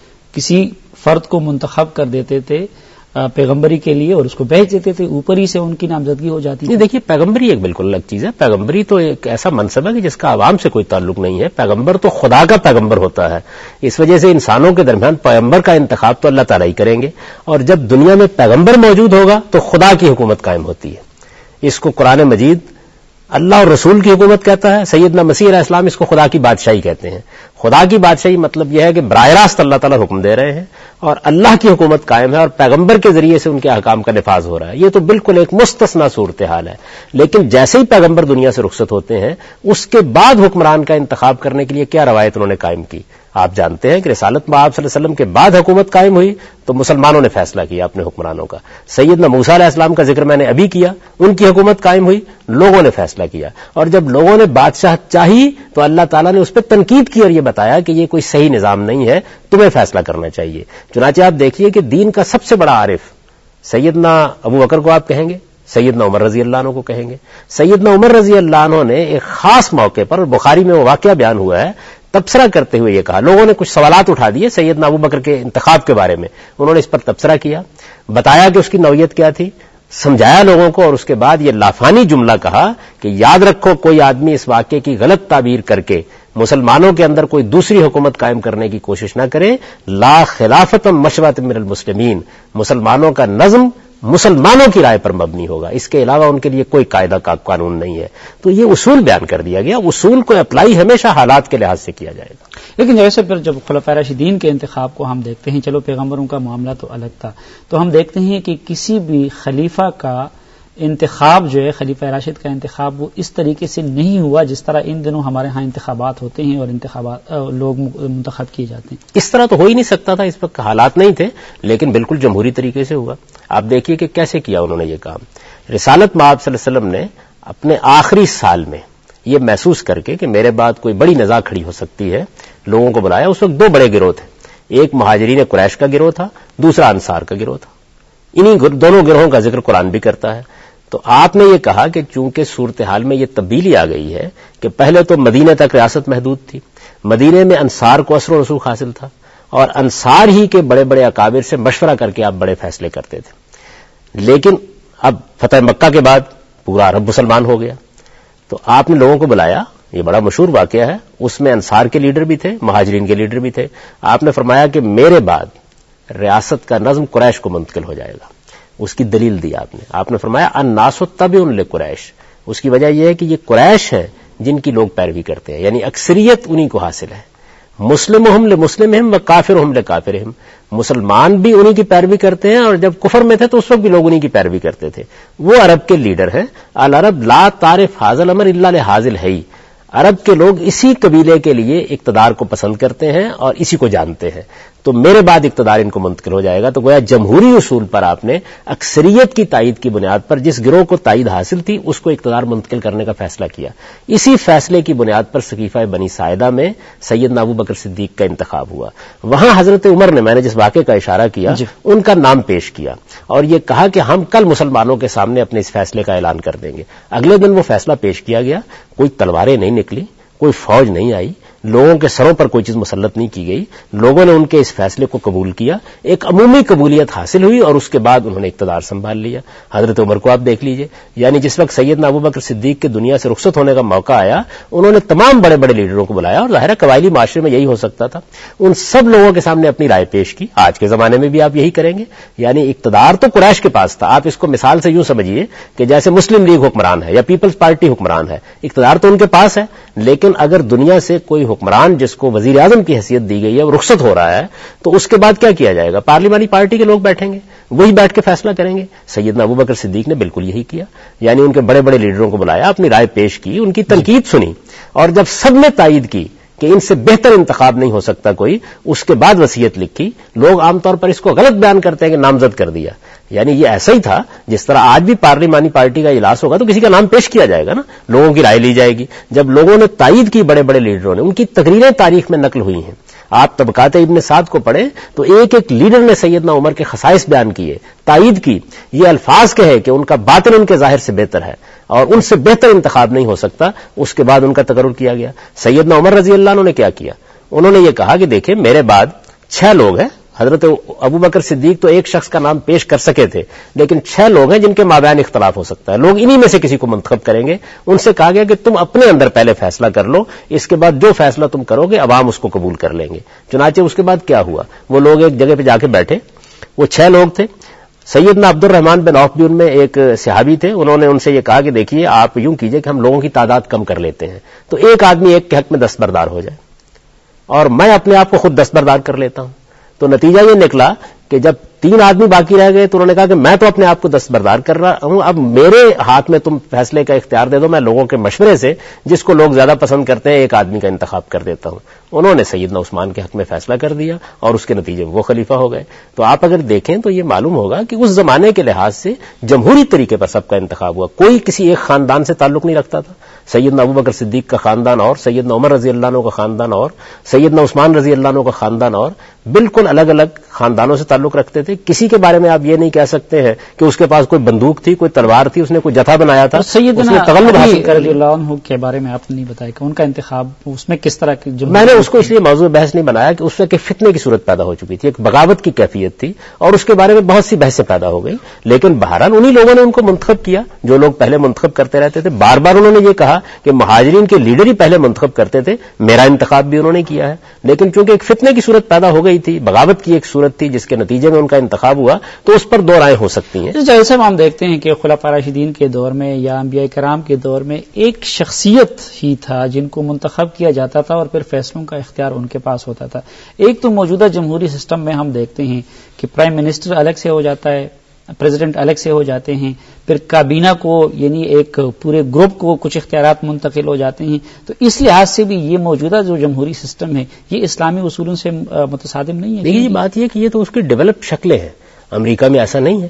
کسی فرد کو منتخب کر دیتے تھے پیغمبری کے لیے اور اس کو بھیج دیتے تھے، اوپر ہی سے ان کی نامزدگی ہو جاتی تھی. دیکھیے پیغمبری ایک بالکل الگ چیز ہے. پیغمبری تو ایک ایسا منصب ہے کہ جس کا عوام سے کوئی تعلق نہیں ہے. پیغمبر تو خدا کا پیغمبر ہوتا ہے. اس وجہ سے انسانوں کے درمیان پیغمبر کا انتخاب تو اللہ تعالیٰ ہی کریں گے، اور جب دنیا میں پیغمبر موجود ہوگا تو خدا کی حکومت قائم ہوتی ہے. اس کو قرآن مجید اللہ اور رسول کی حکومت کہتا ہے. سیدنا مسیح علیہ السلام اس کو خدا کی بادشاہی کہتے ہیں. خدا کی بادشاہی مطلب یہ ہے کہ براہ راست اللہ تعالیٰ حکم دے رہے ہیں اور اللہ کی حکومت قائم ہے اور پیغمبر کے ذریعے سے ان کے احکام کا نفاذ ہو رہا ہے. یہ تو بالکل ایک مستثنا صورتحال ہے. لیکن جیسے ہی پیغمبر دنیا سے رخصت ہوتے ہیں اس کے بعد حکمران کا انتخاب کرنے کے لیے کیا روایت انہوں نے قائم کی؟ آپ جانتے ہیں کہ رسالت میں آپ صلی اللہ علیہ وسلم کے بعد حکومت قائم ہوئی تو مسلمانوں نے فیصلہ کیا اپنے حکمرانوں کا. سیدنا موسیٰ علیہ السلام کا ذکر میں نے ابھی کیا، ان کی حکومت قائم ہوئی، لوگوں نے فیصلہ کیا، اور جب لوگوں نے بادشاہ چاہی تو اللہ تعالیٰ نے اس پہ تنقید کی اور یہ بتایا کہ یہ کوئی صحیح نظام نہیں ہے، تمہیں فیصلہ کرنا چاہیے. چنانچہ آپ دیکھیے کہ دین کا سب سے بڑا عارف سیدنا ابو بکر کو آپ کہیں گے، سیدنا عمر رضی اللہ عنہ کو کہیں گے. سیدنا عمر رضی اللہ عنہ نے ایک خاص موقع پر، اور بخاری میں وہ واقعہ بیان ہوا ہے، تبصرہ کرتے ہوئے یہ کہا. لوگوں نے کچھ سوالات اٹھا دیے سیدنا ابو بکر کے انتخاب کے بارے میں، انہوں نے اس پر تبصرہ کیا، بتایا کہ اس کی نوعیت کیا تھی، سمجھایا لوگوں کو، اور اس کے بعد یہ لافانی جملہ کہا کہ یاد رکھو کوئی آدمی اس واقعے کی غلط تعبیر کر کے مسلمانوں کے اندر کوئی دوسری حکومت قائم کرنے کی کوشش نہ کرے. لا خلافت مشورۃ من المسلمین، مسلمانوں کا نظم مسلمانوں کی رائے پر مبنی ہوگا، اس کے علاوہ ان کے لیے کوئی قاعدہ کا قانون نہیں ہے. تو یہ اصول بیان کر دیا گیا. اصول کو اپلائی ہمیشہ حالات کے لحاظ سے کیا جائے گا. لیکن جیسے پھر جب خلفاء راشدین کے انتخاب کو ہم دیکھتے ہیں، چلو پیغمبروں کا معاملہ تو الگ تھا، تو ہم دیکھتے ہیں کہ کسی بھی خلیفہ کا انتخاب جو ہے، خلیفہ راشد کا انتخاب، وہ اس طریقے سے نہیں ہوا جس طرح ان دنوں ہمارے ہاں انتخابات ہوتے ہیں اور انتخابات لوگ منتخب کیے جاتے ہیں. اس طرح تو ہو ہی نہیں سکتا تھا، اس وقت حالات نہیں تھے، لیکن بالکل جمہوری طریقے سے ہوا. آپ دیکھیے کہ کیسے کیا انہوں نے یہ کام. رسالت مآب صلی اللہ علیہ وسلم نے اپنے آخری سال میں یہ محسوس کر کے کہ میرے بعد کوئی بڑی نزاع کھڑی ہو سکتی ہے، لوگوں کو بلایا. اس وقت دو بڑے گروہ تھے، ایک مہاجرین قریش کا گروہ تھا، دوسرا انصار کا گروہ تھا. انہی دونوں گروہوں کا ذکر قرآن بھی کرتا ہے. تو آپ نے یہ کہا کہ چونکہ صورتحال میں یہ تبدیلی آ گئی ہے کہ پہلے تو مدینہ تک ریاست محدود تھی، مدینے میں انصار کو اثر و رسوخ حاصل تھا، اور انصار ہی کے بڑے بڑے اکابر سے مشورہ کر کے آپ بڑے فیصلے کرتے تھے. لیکن اب فتح مکہ کے بعد پورا عرب مسلمان ہو گیا، تو آپ نے لوگوں کو بلایا. یہ بڑا مشہور واقعہ ہے، اس میں انصار کے لیڈر بھی تھے، مہاجرین کے لیڈر بھی تھے. آپ نے فرمایا کہ میرے بعد ریاست کا نظم قریش کو منتقل ہو جائے گا. اس کی دلیل دی آپ نے فرمایا الناس تبع لقریش. اس کی وجہ یہ ہے کہ یہ قریش ہیں جن کی لوگ پیروی کرتے ہیں، یعنی اکثریت انہی کو حاصل ہے. مسلمہم لمسلمہم و کافرہم لکافرہم، مسلمان بھی انہی کی پیروی کرتے ہیں، اور جب کفر میں تھے تو اس وقت بھی لوگ انہی کی پیروی کرتے تھے. وہ عرب کے لیڈر ہیں. العرب لا تعرف ھذا الامر الا لھذا الحی، عرب کے لوگ اسی قبیلے کے لیے اقتدار کو پسند کرتے ہیں اور اسی کو جانتے ہیں. تو میرے بعد اقتدار ان کو منتقل ہو جائے گا. تو گویا جمہوری اصول پر آپ نے اکثریت کی تائید کی بنیاد پر جس گروہ کو تائید حاصل تھی اس کو اقتدار منتقل کرنے کا فیصلہ کیا. اسی فیصلے کی بنیاد پر سقیفہ بنی ساعدہ میں سیدنا ابو بکر صدیق کا انتخاب ہوا. وہاں حضرت عمر نے، میں نے جس واقعے کا اشارہ کیا، ان کا نام پیش کیا اور یہ کہا کہ ہم کل مسلمانوں کے سامنے اپنے اس فیصلے کا اعلان کر دیں گے. اگلے دن وہ فیصلہ پیش کیا گیا. کوئی تلواریں نہیں نکلی، کوئی فوج نہیں آئی، لوگوں کے سروں پر کوئی چیز مسلط نہیں کی گئی. لوگوں نے ان کے اس فیصلے کو قبول کیا، ایک عمومی قبولیت حاصل ہوئی اور اس کے بعد انہوں نے اقتدار سنبھال لیا. حضرت عمر کو آپ دیکھ لیجئے، یعنی جس وقت سیدنا ابو بکر صدیق کے دنیا سے رخصت ہونے کا موقع آیا، انہوں نے تمام بڑے بڑے لیڈروں کو بلایا، اور ظاہر ہے قبائلی معاشرے میں یہی ہو سکتا تھا. ان سب لوگوں کے سامنے اپنی رائے پیش کی. آج کے زمانے میں بھی آپ یہی کریں گے. یعنی اقتدار تو قریش کے پاس تھا. آپ اس کو مثال سے یوں سمجھیے کہ جیسے مسلم لیگ حکمران ہے یا پیپلز پارٹی حکمران ہے، اقتدار تو ان کے پاس ہے، لیکن اگر دنیا سے کوئی حکمران جس کو وزیر اعظم کی حیثیت دی گئی ہے وہ رخصت ہو رہا ہے، تو اس کے بعد کیا کیا جائے گا؟ پارلیمانی پارٹی کے لوگ بیٹھیں گے، وہی بیٹھ کے فیصلہ کریں گے. سیدنا ابو بکر صدیق نے بالکل یہی کیا. یعنی ان کے بڑے بڑے لیڈروں کو بلایا، اپنی رائے پیش کی، ان کی تنقید سنی، اور جب سب نے تائید کی کہ ان سے بہتر انتخاب نہیں ہو سکتا کوئی، اس کے بعد وصیت لکھی. لوگ عام طور پر اس کو غلط بیان کرتے ہیں کہ نامزد کر دیا. یعنی یہ ایسا ہی تھا جس طرح آج بھی پارلیمانی پارٹی کا اجلاس ہوگا تو کسی کا نام پیش کیا جائے گا نا، لوگوں کی رائے لی جائے گی. جب لوگوں نے تائید کی، بڑے بڑے لیڈروں نے، ان کی تقریریں تاریخ میں نقل ہوئی ہیں. آپ طبقات ابن سعد کو پڑھیں تو ایک ایک لیڈر نے سیدنا عمر کے خصائص بیان کیے، تائید کی، یہ الفاظ کہے کہ ان کا باطن ان کے ظاہر سے بہتر ہے اور ان سے بہتر انتخاب نہیں ہو سکتا. اس کے بعد ان کا تقرر کیا گیا. سیدنا عمر رضی اللہ عنہ نے کیا کیا؟ انہوں نے یہ کہا کہ دیکھیں میرے بعد 6 لوگ ہیں. حضرت ابو بکر صدیق تو ایک شخص کا نام پیش کر سکے تھے، لیکن 6 لوگ ہیں جن کے مابین اختلاف ہو سکتا ہے. لوگ انہی میں سے کسی کو منتخب کریں گے. ان سے کہا گیا کہ تم اپنے اندر پہلے فیصلہ کر لو، اس کے بعد جو فیصلہ تم کرو گے عوام اس کو قبول کر لیں گے. چنانچہ اس کے بعد کیا ہوا؟ وہ لوگ ایک جگہ پہ جا کے بیٹھے. وہ 6 لوگ تھے. سیدنا عبد الرحمن بن عوف بھی ان میں ایک صحابی تھے. انہوں نے ان سے یہ کہا کہ دیکھیے آپ یوں کیجئے کہ ہم لوگوں کی تعداد کم کر لیتے ہیں، تو ایک آدمی ایک کے حق میں دستبردار ہو جائے اور میں اپنے آپ کو خود دستبردار کر لیتا ہوں. تو نتیجہ یہ نکلا کہ جب 3 آدمی باقی رہ گئے تو انہوں نے کہا کہ میں تو اپنے آپ کو دستبردار کر رہا ہوں، اب میرے ہاتھ میں تم فیصلے کا اختیار دے دو، میں لوگوں کے مشورے سے جس کو لوگ زیادہ پسند کرتے ہیں ایک آدمی کا انتخاب کر دیتا ہوں. انہوں نے سیدنا عثمان کے حق میں فیصلہ کر دیا اور اس کے نتیجے میں وہ خلیفہ ہو گئے. تو آپ اگر دیکھیں تو یہ معلوم ہوگا کہ اس زمانے کے لحاظ سے جمہوری طریقے پر سب کا انتخاب ہوا. کوئی کسی ایک خاندان سے تعلق نہیں رکھتا تھا. سیدنا ابو بکر صدیق کا خاندان اور، سیدنا عمر رضی اللہ عنہ کا خاندان اور، سیدنا عثمان رضی اللہ عنہ کا خاندان اور، بالکل الگ الگ خاندانوں سے تعلق رکھتے تھے. کسی کے بارے میں آپ یہ نہیں کہہ سکتے ہیں کہ اس کے پاس کوئی بندوق تھی، کوئی تلوار تھی، اس نے کوئی جتھا بنایا تھا. سیدنا علی رضی اللہ عنہ کے بارے میں آپ نے نہیں بتایا کہ ان کا انتخاب اس میں کس طرح کی؟ میں نے اس کو اس لیے موضوع بحث نہیں بنایا کہ اس وقت فتنے کی صورت پیدا ہو چکی تھی، ایک بغاوت کی کیفیت تھی اور اس کے بارے میں بہت سی بحثیں پیدا ہو گئی. لیکن بہرحال انہی لوگوں نے ان کو منتخب کیا جو لوگ پہلے منتخب کرتے رہتے تھے. بار بار انہوں نے یہ کہا کہ مہاجرین کے لیڈر ہی پہلے منتخب کرتے تھے، میرا انتخاب بھی انہوں نے کیا ہے. لیکن چونکہ ایک فتنے کی صورت پیدا ہو گئی تھی، بغاوت کی ایک صورت تھی جس کے نتیجے میں ان کا انتخاب ہوا، تو اس پر 2 رائے ہو سکتی ہیں. جیسے ہم دیکھتے ہیں کہ خلفاء راشدین کے دور میں یا انبیاء کرام کے دور میں ایک شخصیت ہی تھا جن کو منتخب کیا جاتا تھا اور پھر فیصلوں کا اختیار ان کے پاس ہوتا تھا. ایک تو موجودہ جمہوری سسٹم میں ہم دیکھتے ہیں کہ پرائم منسٹر الگ سے ہو جاتا ہے، پریزیڈنٹ الگ سے ہو جاتے ہیں، پھر کابینہ کو یعنی ایک پورے گروپ کو کچھ اختیارات منتقل ہو جاتے ہیں. تو اس لحاظ سے بھی یہ موجودہ جو جمہوری سسٹم ہے یہ اسلامی اصولوں سے متصادم نہیں ہے. دیکھیے یہ بات یہ کہ یہ تو اس کی ڈیولپ شکلیں ہیں. امریکہ میں ایسا نہیں ہے.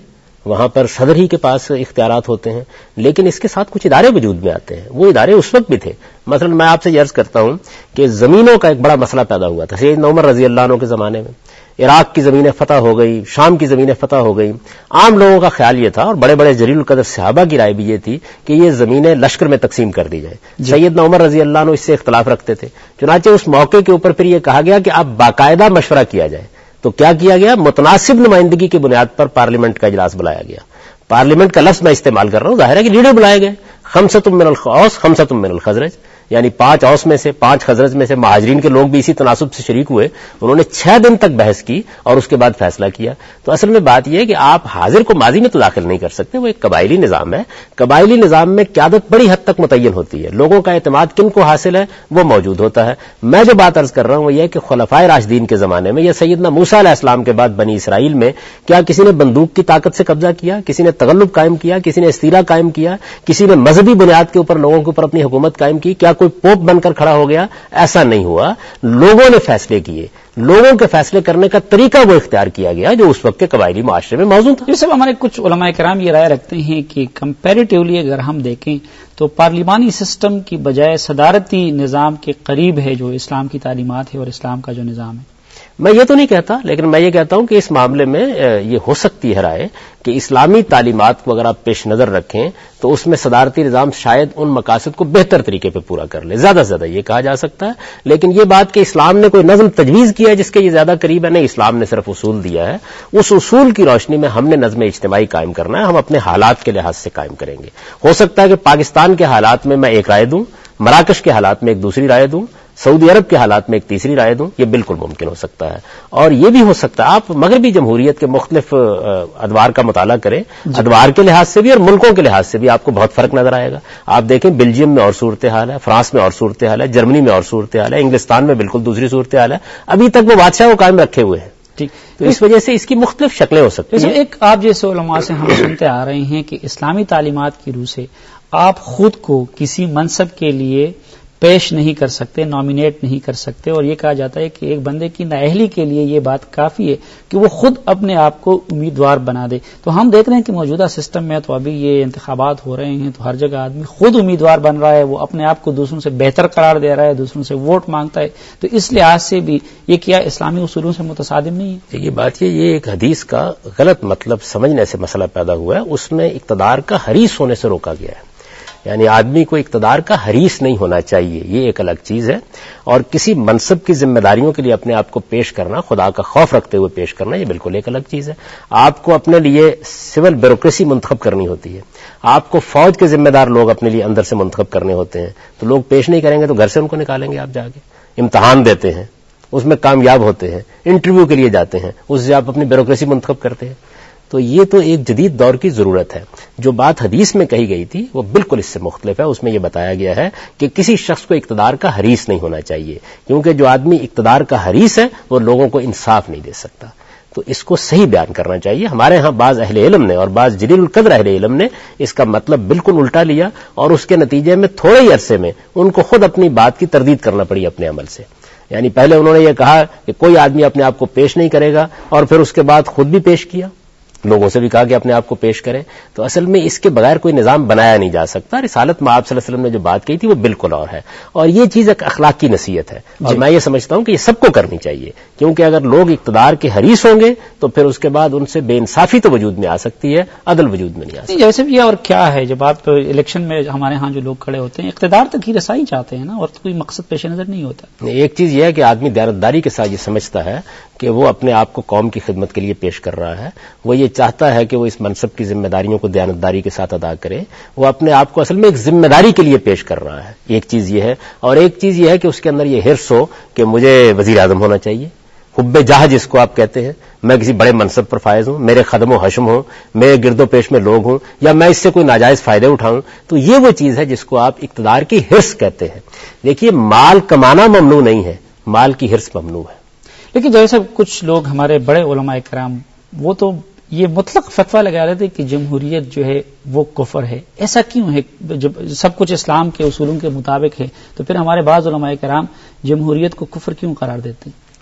وہاں پر صدر ہی کے پاس اختیارات ہوتے ہیں، لیکن اس کے ساتھ کچھ ادارے وجود میں آتے ہیں. وہ ادارے اس وقت بھی تھے. مثلا میں آپ سے یہ عرض کرتا ہوں کہ زمینوں کا ایک بڑا مسئلہ پیدا ہوا تھا سیدنا عمر رضی اللہ عنہ کے زمانے میں. عراق کی زمینیں فتح ہو گئی، شام کی زمینیں فتح ہو گئی. عام لوگوں کا خیال یہ تھا، اور بڑے بڑے جلیل القدر صحابہ کی رائے بھی یہ تھی کہ یہ زمینیں لشکر میں تقسیم کر دی جائیں. سیدنا عمر رضی اللہ عنہ اس سے اختلاف رکھتے تھے. چنانچہ اس موقع کے اوپر پھر یہ کہا گیا کہ اب باقاعدہ مشورہ کیا جائے. تو کیا کیا گیا؟ متناسب نمائندگی کی بنیاد پر پارلیمنٹ کا اجلاس بلایا گیا. پارلیمنٹ کا لفظ میں استعمال کر رہا ہوں، ظاہر ہے کہ لیڈر بلائے گئے. خمسۃ من الخوس خمسۃ من الخزرج، یعنی 5 اوس میں سے 5 خزرج میں سے. مہاجرین کے لوگ بھی اسی تناسب سے شریک ہوئے. انہوں نے 6 دن تک بحث کی اور اس کے بعد فیصلہ کیا. تو اصل میں بات یہ ہے کہ آپ حاضر کو ماضی میں تو داخل نہیں کر سکتے، وہ ایک قبائلی نظام ہے. قبائلی نظام میں قیادت بڑی حد تک متعین ہوتی ہے، لوگوں کا اعتماد کن کو حاصل ہے وہ موجود ہوتا ہے. میں جو بات عرض کر رہا ہوں وہ یہ ہے کہ خلفائے راشدین کے زمانے میں یا سیدنا موسیٰ علیہ السلام کے بعد بنی اسرائیل میں کیا کسی نے بندوق کی طاقت سے قبضہ کیا؟ کسی نے تغلب قائم کیا؟ کسی نے استیلا قائم کیا؟ کسی نے مذہبی بنیاد کے اوپر لوگوں کے اوپر اپنی حکومت قائم کی؟ کیا کوئی پوپ بن کر کھڑا ہو گیا؟ ایسا نہیں ہوا. لوگوں نے فیصلے کیے، لوگوں کے فیصلے کرنے کا طریقہ وہ اختیار کیا گیا جو اس وقت کے قبائلی معاشرے میں موجود تھا. یہ سب ہمارے کچھ علماء کرام یہ رائے رکھتے ہیں کہ کمپیریٹیولی اگر ہم دیکھیں تو پارلیمانی سسٹم کی بجائے صدارتی نظام کے قریب ہے جو اسلام کی تعلیمات ہے اور اسلام کا جو نظام ہے. میں یہ تو نہیں کہتا، لیکن میں یہ کہتا ہوں کہ اس معاملے میں یہ ہو سکتی ہے رائے کہ اسلامی تعلیمات کو اگر آپ پیش نظر رکھیں تو اس میں صدارتی نظام شاید ان مقاصد کو بہتر طریقے پہ پورا کر لے. زیادہ سے زیادہ یہ کہا جا سکتا ہے. لیکن یہ بات کہ اسلام نے کوئی نظم تجویز کیا ہے جس کے یہ زیادہ قریب ہے، نہیں. اسلام نے صرف اصول دیا ہے. اس اصول کی روشنی میں ہم نے نظم اجتماعی قائم کرنا ہے. ہم اپنے حالات کے لحاظ سے قائم کریں گے. ہو سکتا ہے کہ پاکستان کے حالات میں ایک رائے دوں، مراکش کے حالات میں ایک دوسری رائے دوں، سعودی عرب کے حالات میں ایک تیسری رائے دوں. یہ بالکل ممکن ہو سکتا ہے. اور یہ بھی ہو سکتا ہے آپ مغربی جمہوریت کے مختلف ادوار کا مطالعہ کریں، ادوار کے لحاظ سے بھی اور ملکوں کے لحاظ سے بھی آپ کو بہت فرق نظر آئے گا. آپ دیکھیں بلجیم میں اور صورتحال ہے، فرانس میں اور صورتحال ہے، جرمنی میں اور صورتحال ہے، انگلستان میں بالکل دوسری صورتحال ہے. ابھی تک وہ بادشاہ کو قائم رکھے ہوئے ہیں. ٹھیک، تو اس وجہ سے اس کی مختلف شکلیں ہو سکتی ہیں. ایک آپ جیسے علماء سے ہم سنتے آ رہے ہیں کہ اسلامی تعلیمات کی روح سے آپ خود کو کسی منصب کے لیے پیش نہیں کر سکتے، نامینیٹ نہیں کر سکتے، اور یہ کہا جاتا ہے کہ ایک بندے کی نااہلی کے لیے یہ بات کافی ہے کہ وہ خود اپنے آپ کو امیدوار بنا دے. تو ہم دیکھ رہے ہیں کہ موجودہ سسٹم میں تو ابھی یہ انتخابات ہو رہے ہیں تو ہر جگہ آدمی خود امیدوار بن رہا ہے، وہ اپنے آپ کو دوسروں سے بہتر قرار دے رہا ہے، دوسروں سے ووٹ مانگتا ہے. تو اس لحاظ سے بھی یہ کیا اسلامی اصولوں سے متصادم نہیں ہے؟ یہ بات یہ ایک حدیث کا غلط مطلب سمجھنے سے مسئلہ پیدا ہوا ہے. اس میں اقتدار کا حریص ہونے سے روکا گیا ہے. یعنی آدمی کو اقتدار کا حریص نہیں ہونا چاہیے، یہ ایک الگ چیز ہے. اور کسی منصب کی ذمہ داریوں کے لیے اپنے آپ کو پیش کرنا، خدا کا خوف رکھتے ہوئے پیش کرنا، یہ بالکل ایک الگ چیز ہے. آپ کو اپنے لیے سول بیوروکریسی منتخب کرنی ہوتی ہے. آپ کو فوج کے ذمہ دار لوگ اپنے لیے اندر سے منتخب کرنے ہوتے ہیں. تو لوگ پیش نہیں کریں گے تو گھر سے ان کو نکالیں گے. آپ جا کے امتحان دیتے ہیں، اس میں کامیاب ہوتے ہیں، انٹرویو کے لیے جاتے ہیں، اس سے آپ اپنی بیوروکریسی منتخب کرتے ہیں. تو یہ تو ایک جدید دور کی ضرورت ہے. جو بات حدیث میں کہی گئی تھی وہ بالکل اس سے مختلف ہے. اس میں یہ بتایا گیا ہے کہ کسی شخص کو اقتدار کا حریص نہیں ہونا چاہیے، کیونکہ جو آدمی اقتدار کا حریص ہے وہ لوگوں کو انصاف نہیں دے سکتا. تو اس کو صحیح بیان کرنا چاہیے. ہمارے ہاں بعض اہل علم نے اور بعض جلیل القدر اہل علم نے اس کا مطلب بالکل الٹا لیا، اور اس کے نتیجے میں تھوڑے ہی عرصے میں ان کو خود اپنی بات کی تردید کرنا پڑی اپنے عمل سے. یعنی پہلے انہوں نے یہ کہا کہ کوئی آدمی اپنے آپ کو پیش نہیں کرے گا، اور پھر اس کے بعد خود بھی پیش کیا، لوگوں سے بھی کہا کہ اپنے آپ کو پیش کریں. تو اصل میں اس کے بغیر کوئی نظام بنایا نہیں جا سکتا. رسالت میں آپ صلی اللہ علیہ وسلم نے جو بات کہی تھی وہ بالکل اور ہے، اور یہ چیز ایک اخلاقی نصیحت ہے. اور میں یہ سمجھتا ہوں کہ یہ سب کو کرنی چاہیے، کیونکہ اگر لوگ اقتدار کے حریص ہوں گے تو پھر اس کے بعد ان سے بے انصافی تو وجود میں آ سکتی ہے، عدل وجود میں نہیں آ سکتی. جیسے بھی اور کیا ہے، جب آپ الیکشن میں ہمارے ہاں جو لوگ کھڑے ہوتے ہیں اقتدار تک ہی رسائی چاہتے ہیں نا، اور کوئی مقصد پیش نظر نہیں ہوتا. ایک چیز یہ ہے کہ آدمی دیانتداری کے ساتھ یہ سمجھتا ہے کہ وہ اپنے آپ کو قوم کی خدمت کے لیے پیش کر رہا ہے. وہ یہ چاہتا ہے کہ وہ اس منصب کی ذمہ داریوں کو دیانتداری کے ساتھ ادا کرے. وہ اپنے آپ کو اصل میں ایک ذمہ داری کے لیے پیش کر رہا ہے. ایک چیز یہ ہے، اور ایک چیز یہ ہے کہ اس کے اندر یہ حرص ہو کہ مجھے وزیر اعظم ہونا چاہیے، حب جاہ جس کو آپ کہتے ہیں. میں کسی بڑے منصب پر فائز ہوں، میرے خدم و حشم ہوں، میرے گرد و پیش میں لوگ ہوں، یا میں اس سے کوئی ناجائز فائدے اٹھاؤں. تو یہ وہ چیز ہے جس کو آپ اقتدار کی حرص کہتے ہیں. دیکھیے، مال کمانا ممنوع نہیں ہے، مال کی حرص ممنوع ہے. لیکن جیسے کچھ لوگ ہمارے بڑے علماء کرام وہ تو یہ مطلق فتویٰ لگا رہے تھے کہ جمہوریت جو ہے وہ کفر ہے. ایسا کیوں ہے؟ جب سب کچھ اسلام کے اصولوں کے مطابق ہے تو پھر ہمارے بعض علماء کرام جمہوریت کو کفر کیوں قرار دیتے ہیں؟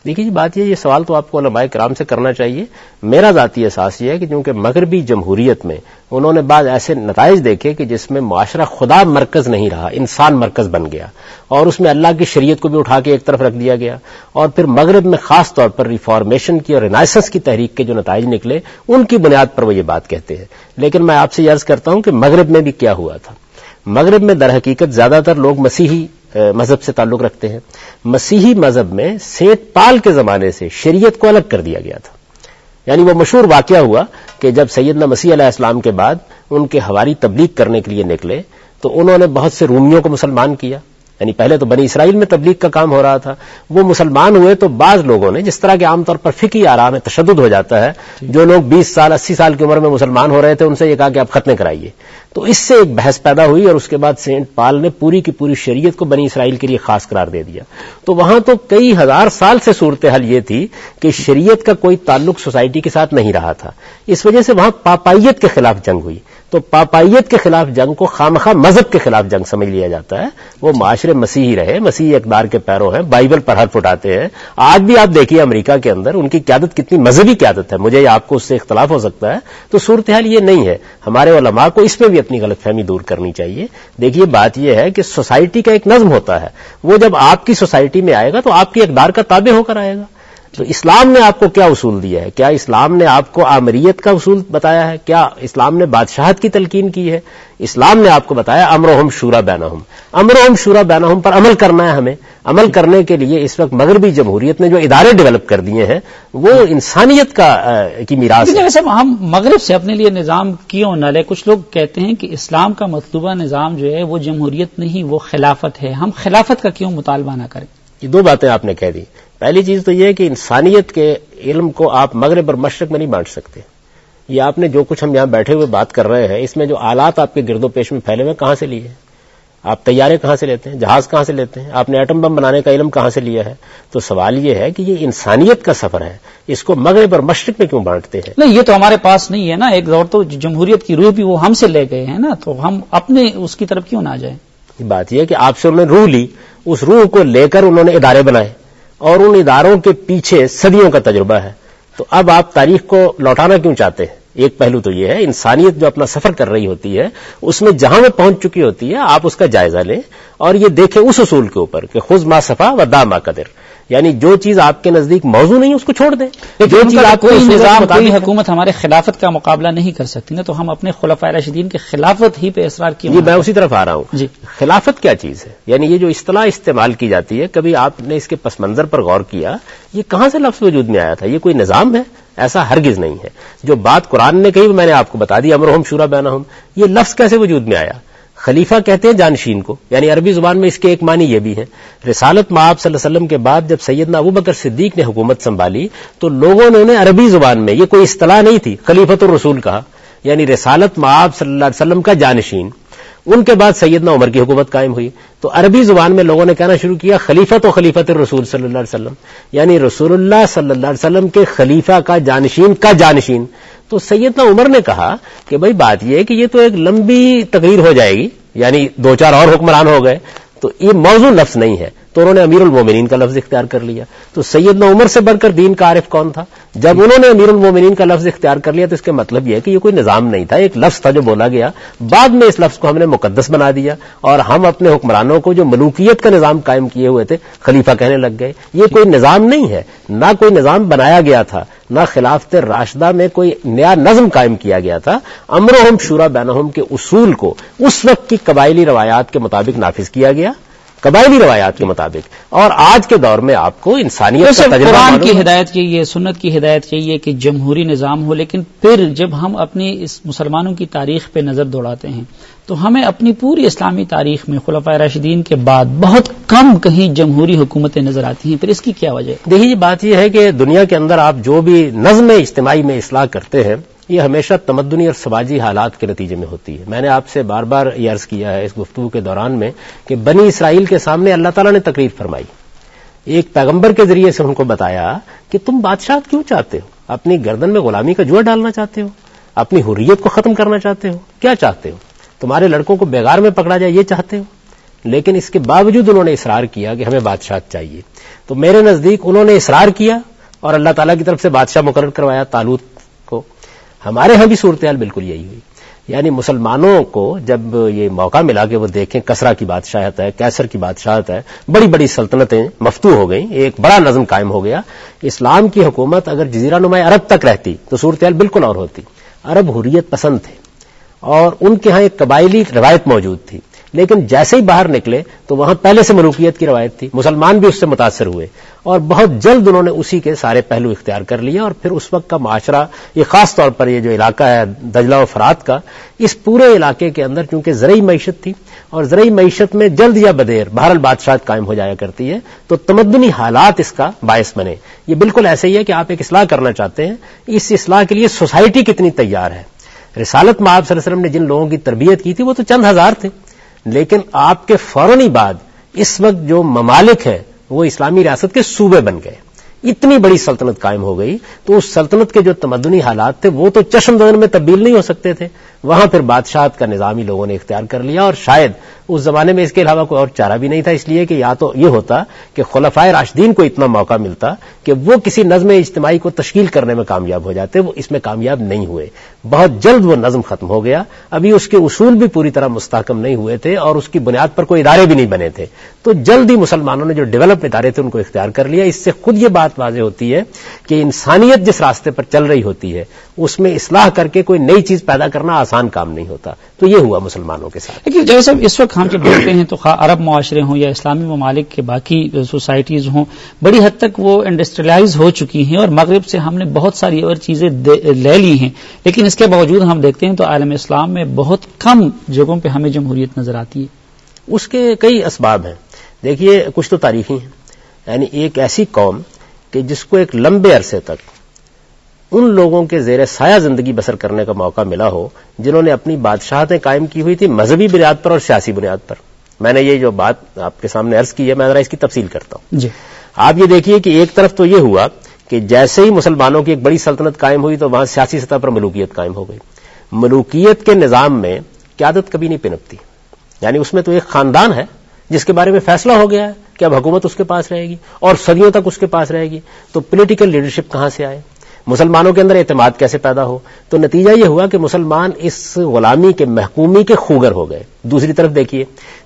دیکھیے جی بات یہ سوال تو آپ کو علماء کرام سے کرنا چاہیے. میرا ذاتی احساس یہ ہے کہ چونکہ مغربی جمہوریت میں انہوں نے بعض ایسے نتائج دیکھے کہ جس میں معاشرہ خدا مرکز نہیں رہا، انسان مرکز بن گیا، اور اس میں اللہ کی شریعت کو بھی اٹھا کے ایک طرف رکھ دیا گیا. اور پھر مغرب میں خاص طور پر ریفارمیشن کی اور رینائسنس کی تحریک کے جو نتائج نکلے ان کی بنیاد پر وہ یہ بات کہتے ہیں. لیکن میں آپ سے یہ عرض کرتا ہوں کہ مغرب میں بھی کیا ہوا تھا. مغرب میں در حقیقت زیادہ تر لوگ مسیحی مذہب سے تعلق رکھتے ہیں. مسیحی مذہب میں سینٹ پال کے زمانے سے شریعت کو الگ کر دیا گیا تھا. یعنی وہ مشہور واقعہ ہوا کہ جب سیدنا مسیح علیہ السلام کے بعد ان کے حواری تبلیغ کرنے کے لیے نکلے تو انہوں نے بہت سے رومیوں کو مسلمان کیا. یعنی پہلے تو بنی اسرائیل میں تبلیغ کا کام ہو رہا تھا، وہ مسلمان ہوئے تو بعض لوگوں نے، جس طرح کے عام طور پر فقہی آراء میں تشدد ہو جاتا ہے، جو لوگ 20 سال 80 سال کی عمر میں مسلمان ہو رہے تھے ان سے یہ کہا کہ آپ ختم کرائیے. تو اس سے ایک بحث پیدا ہوئی اور اس کے بعد سینٹ پال نے پوری کی پوری شریعت کو بنی اسرائیل کے لیے خاص قرار دے دیا. تو وہاں تو کئی ہزار سال سے صورتحال یہ تھی کہ شریعت کا کوئی تعلق سوسائٹی کے ساتھ نہیں رہا تھا. اس وجہ سے وہاں پاپائیت کے خلاف جنگ ہوئی. تو پاپائیت کے خلاف جنگ کو خامخواہ مذہب کے خلاف جنگ سمجھ لیا جاتا ہے. وہ معاشرے مسیحی رہے، مسیحی اقدار کے پیرو ہیں، بائبل پر حرف اٹھاتے ہیں. آج بھی آپ دیکھیے امریکہ کے اندر ان کی قیادت کتنی مذہبی قیادت ہے. مجھے آپ کو اس سے اختلاف ہو سکتا ہے، تو صورتحال یہ نہیں ہے. ہمارے علماء کو اس پہ بھی اپنی غلط فہمی دور کرنی چاہیے. دیکھیے بات یہ ہے کہ سوسائٹی کا ایک نظم ہوتا ہے، وہ جب آپ کی سوسائٹی میں آئے گا تو آپ کی اقدار کا تابع ہو کر آئے گا. تو اسلام نے آپ کو کیا اصول دیا ہے؟ کیا اسلام نے آپ کو آمریت کا اصول بتایا ہے؟ کیا اسلام نے بادشاہت کی تلقین کی ہے؟ اسلام نے آپ کو بتایا امرہم شورا بینہم. امرہم شورا بینہم پر عمل کرنا ہے ہمیں. عمل کرنے کے لیے اس وقت مغربی جمہوریت نے جو ادارے ڈیولپ کر دیے ہیں وہ انسانیت کی میراث ہے. ویسے ہم مغرب سے اپنے لیے نظام کیوں نہ لے؟ کچھ لوگ کہتے ہیں کہ اسلام کا مطلوبہ نظام جو ہے وہ جمہوریت نہیں، وہ خلافت ہے. ہم خلافت کا کیوں مطالبہ نہ کریں؟ یہ دو باتیں آپ نے کہہ دی. پہلی چیز تو یہ ہے کہ انسانیت کے علم کو آپ مغرب اور مشرق میں نہیں بانٹ سکتے. یہ آپ نے جو کچھ ہم یہاں بیٹھے ہوئے بات کر رہے ہیں اس میں جو آلات آپ کے گرد و پیش میں پھیلے ہوئے کہاں سے لیے ہیں؟ آپ طیارے کہاں سے لیتے ہیں؟ جہاز کہاں سے لیتے ہیں؟ آپ نے ایٹم بم بنانے کا علم کہاں سے لیا ہے؟ تو سوال یہ ہے کہ یہ انسانیت کا سفر ہے، اس کو مغرب اور مشرق میں کیوں بانٹتے ہیں؟ نہیں، یہ تو ہمارے پاس نہیں ہے نا. ایک دور تو جمہوریت کی روح بھی وہ ہم سے لے گئے ہیں نا، تو ہم اپنے اس کی طرف کیوں نہ جائیں؟ بات یہ ہے کہ آپ سے انہوں نے روح لی، اس روح کو لے کر انہوں نے ادارے بنائے اور ان اداروں کے پیچھے صدیوں کا تجربہ ہے. تو اب آپ تاریخ کو لوٹانا کیوں چاہتے ہیں؟ ایک پہلو تو یہ ہے انسانیت جو اپنا سفر کر رہی ہوتی ہے اس میں جہاں وہ پہنچ چکی ہوتی ہے آپ اس کا جائزہ لیں اور یہ دیکھیں اس اصول کے اوپر کہ خذ ما صفا و دا ما قدر. یعنی جو چیز آپ کے نزدیک موضوع نہیں اس کو چھوڑ دیں. جو چیز آپ کوئی نظام کوئی حکومت ہمارے خلافت کا مقابلہ نہیں کر سکتی نا، تو ہم اپنے خلفائے راشدین کے خلافت ہی پہ اصرار کیوں؟ میں اسی طرف آ رہا ہوں. جی خلافت کیا چیز ہے؟ یعنی یہ جو اصطلاح استعمال کی جاتی ہے، کبھی آپ نے اس کے پس منظر پر غور کیا؟ یہ کہاں سے لفظ وجود میں آیا تھا؟ یہ کوئی نظام ہے؟ ایسا ہرگز نہیں ہے. جو بات قرآن نے کہی وہ میں نے آپ کو بتا دی، امرہم شورا بینہم. یہ لفظ کیسے وجود میں آیا؟ خلیفہ کہتے ہیں جانشین کو، یعنی عربی زبان میں اس کے ایک معنی یہ بھی ہے. رسالت مآب صلی اللہ علیہ وسلم کے بعد جب سیدنا ابوبکر صدیق نے حکومت سنبھالی تو لوگوں نے انہیں عربی زبان میں، یہ کوئی اصطلاح نہیں تھی، خلیفۃ الرسول کہا، یعنی رسالت مآب صلی اللہ علیہ وسلم کا جانشین. ان کے بعد سیدنا عمر کی حکومت قائم ہوئی تو عربی زبان میں لوگوں نے کہنا شروع کیا خلیفۃ و خلیفۃ الرسول صلی اللہ علیہ وسلم، یعنی رسول اللہ صلی اللہ علیہ وسلم کے خلیفہ کا جانشین. تو سیدنا عمر نے کہا کہ بھائی بات یہ ہے کہ یہ تو ایک لمبی تقریر ہو جائے گی، یعنی 2-4 اور حکمران ہو گئے تو یہ موضوع لفظ نہیں ہے. تو انہوں نے امیر المومنین کا لفظ اختیار کر لیا. تو سیدنا عمر سے بڑھ کر دین کا عارف کون تھا؟ جب انہوں نے امیر المومنین کا لفظ اختیار کر لیا تو اس کا مطلب یہ ہے کہ یہ کوئی نظام نہیں تھا، ایک لفظ تھا جو بولا گیا. بعد میں اس لفظ کو ہم نے مقدس بنا دیا اور ہم اپنے حکمرانوں کو جو ملوکیت کا نظام قائم کیے ہوئے تھے خلیفہ کہنے لگ گئے. یہ کوئی نظام نہیں ہے، نہ کوئی نظام بنایا گیا تھا، نہ خلافت راشدہ میں کوئی نیا نظم قائم کیا گیا تھا. امرہم شورا بینہم کے اصول کو اس وقت کی قبائلی روایات کے مطابق نافذ کیا گیا، قبائلی روایات کے مطابق. اور آج کے دور میں آپ کو انسانیت کا تجربہ قرآن کی ہدایت چاہیے، سنت کی ہدایت چاہیے کہ جمہوری نظام ہو، لیکن پھر جب ہم اپنی اس مسلمانوں کی تاریخ پہ نظر دوڑاتے ہیں تو ہمیں اپنی پوری اسلامی تاریخ میں خلفائے راشدین کے بعد بہت کم کہیں جمہوری حکومتیں نظر آتی ہیں. پھر اس کی کیا وجہ ہے؟ دیکھیے بات یہ ہے کہ دنیا کے اندر آپ جو بھی نظم اجتماعی میں اصلاح کرتے ہیں یہ ہمیشہ تمدنی اور سماجی حالات کے نتیجے میں ہوتی ہے. میں نے آپ سے بار بار یہ عرض کیا ہے اس گفتگو کے دوران میں کہ بنی اسرائیل کے سامنے اللہ تعالیٰ نے تقریر فرمائی، ایک پیغمبر کے ذریعے سے ان کو بتایا کہ تم بادشاہت کیوں چاہتے ہو؟ اپنی گردن میں غلامی کا جوا ڈالنا چاہتے ہو؟ اپنی حریت کو ختم کرنا چاہتے ہو؟ کیا چاہتے ہو؟ تمہارے لڑکوں کو بیگار میں پکڑا جائے یہ چاہتے ہو؟ لیکن اس کے باوجود انہوں نے اصرار کیا کہ ہمیں بادشاہت چاہیے. تو میرے نزدیک انہوں نے اصرار کیا اور اللہ تعالیٰ کی طرف سے بادشاہ مقرر کروایا طالوت کو. ہمارے ہاں بھی صورتحال بالکل یہی ہوئی. یعنی مسلمانوں کو جب یہ موقع ملا کہ وہ دیکھیں کسرا کی بادشاہت ہے, کیسر کی بادشاہت ہے, بڑی بڑی سلطنتیں مفتوح ہو گئیں, ایک بڑا نظم قائم ہو گیا. اسلام کی حکومت اگر جزیرہ نما عرب تک رہتی تو صورتحال بالکل اور ہوتی. عرب حریت پسند تھے اور ان کے ہاں ایک قبائلی روایت موجود تھی, لیکن جیسے ہی باہر نکلے تو وہاں پہلے سے ملوکیت کی روایت تھی. مسلمان بھی اس سے متاثر ہوئے اور بہت جلد انہوں نے اسی کے سارے پہلو اختیار کر لیے. اور پھر اس وقت کا معاشرہ, یہ خاص طور پر یہ جو علاقہ ہے دجلہ و فرات کا, اس پورے علاقے کے اندر چونکہ زرعی معیشت تھی اور زرعی معیشت میں جلد یا بدیر بہرحال بادشاہت قائم ہو جایا کرتی ہے, تو تمدنی حالات اس کا باعث بنے. یہ بالکل ایسے ہی ہے کہ آپ ایک اصلاح کرنا چاہتے ہیں, اس اصلاح کے لیے سوسائٹی کتنی تیار ہے. رسالت میں آپ صلی اللہ علیہ وسلم نے جن لوگوں کی تربیت کی تھی وہ تو چند ہزار تھے, لیکن آپ کے فوراً بعد اس وقت جو ممالک ہیں وہ اسلامی ریاست کے صوبے بن گئے. اتنی بڑی سلطنت قائم ہو گئی تو اس سلطنت کے جو تمدنی حالات تھے وہ تو چشم دن میں تبدیل نہیں ہو سکتے تھے. وہاں پھر بادشاہت کا نظام ہی لوگوں نے اختیار کر لیا, اور شاید اس زمانے میں اس کے علاوہ کوئی اور چارہ بھی نہیں تھا, اس لیے کہ یا تو یہ ہوتا کہ خلفائے راشدین کو اتنا موقع ملتا کہ وہ کسی نظم اجتماعی کو تشکیل کرنے میں کامیاب ہو جاتے. وہ اس میں کامیاب نہیں ہوئے, بہت جلد وہ نظم ختم ہو گیا. ابھی اس کے اصول بھی پوری طرح مستحکم نہیں ہوئے تھے اور اس کی بنیاد پر کوئی ادارے بھی نہیں بنے تھے. تو جلد ہی مسلمانوں نے جو ڈیولپ ادارے تھے ان کو اختیار کر لیا. اس سے خود یہ بات واضح ہوتی ہے کہ انسانیت جس راستے پر چل رہی ہوتی ہے اس میں اصلاح کر کے کوئی نئی چیز پیدا کرنا آسان کام نہیں ہوتا. تو یہ ہوا مسلمانوں کے ساتھ. لیکن جیسے اس وقت ہم جب دیکھتے ہیں تو عرب معاشرے ہوں یا اسلامی ممالک کے باقی سوسائٹیز ہوں, بڑی حد تک وہ انڈسٹریلائز ہو چکی ہیں اور مغرب سے ہم نے بہت ساری اور چیزیں لے لی ہیں, لیکن اس کے باوجود ہم دیکھتے ہیں تو عالم اسلام میں بہت کم جگہوں پہ ہمیں جمہوریت نظر آتی ہے. اس کے کئی اسباب ہیں. دیکھیے کچھ تو تاریخی ہیں, یعنی ایک ایسی قوم کہ جس کو ایک لمبے عرصے تک ان لوگوں کے زیر سایہ زندگی بسر کرنے کا موقع ملا ہو جنہوں نے اپنی بادشاہتیں قائم کی ہوئی تھی مذہبی بنیاد پر اور سیاسی بنیاد پر. میں نے یہ جو بات آپ کے سامنے عرض کی ہے میں ذرا اس کی تفصیل کرتا ہوں. جی. آپ یہ دیکھیے کہ ایک طرف تو یہ ہوا کہ جیسے ہی مسلمانوں کی ایک بڑی سلطنت قائم ہوئی تو وہاں سیاسی سطح پر ملوکیت قائم ہو گئی. ملوکیت کے نظام میں قیادت کبھی نہیں پنپتی, یعنی اس میں تو ایک خاندان ہے جس کے بارے میں فیصلہ ہو گیا ہے کہ اب حکومت اس کے پاس رہے گی اور صدیوں تک اس کے پاس رہے گی. تو پولیٹیکل لیڈرشپ کہاں سے آئے, مسلمانوں کے اندر اعتماد کیسے پیدا ہو؟ تو نتیجہ یہ ہوا کہ مسلمان اس غلامی کے محکومی کے خوگر ہو گئے. دوسری طرف دیکھیے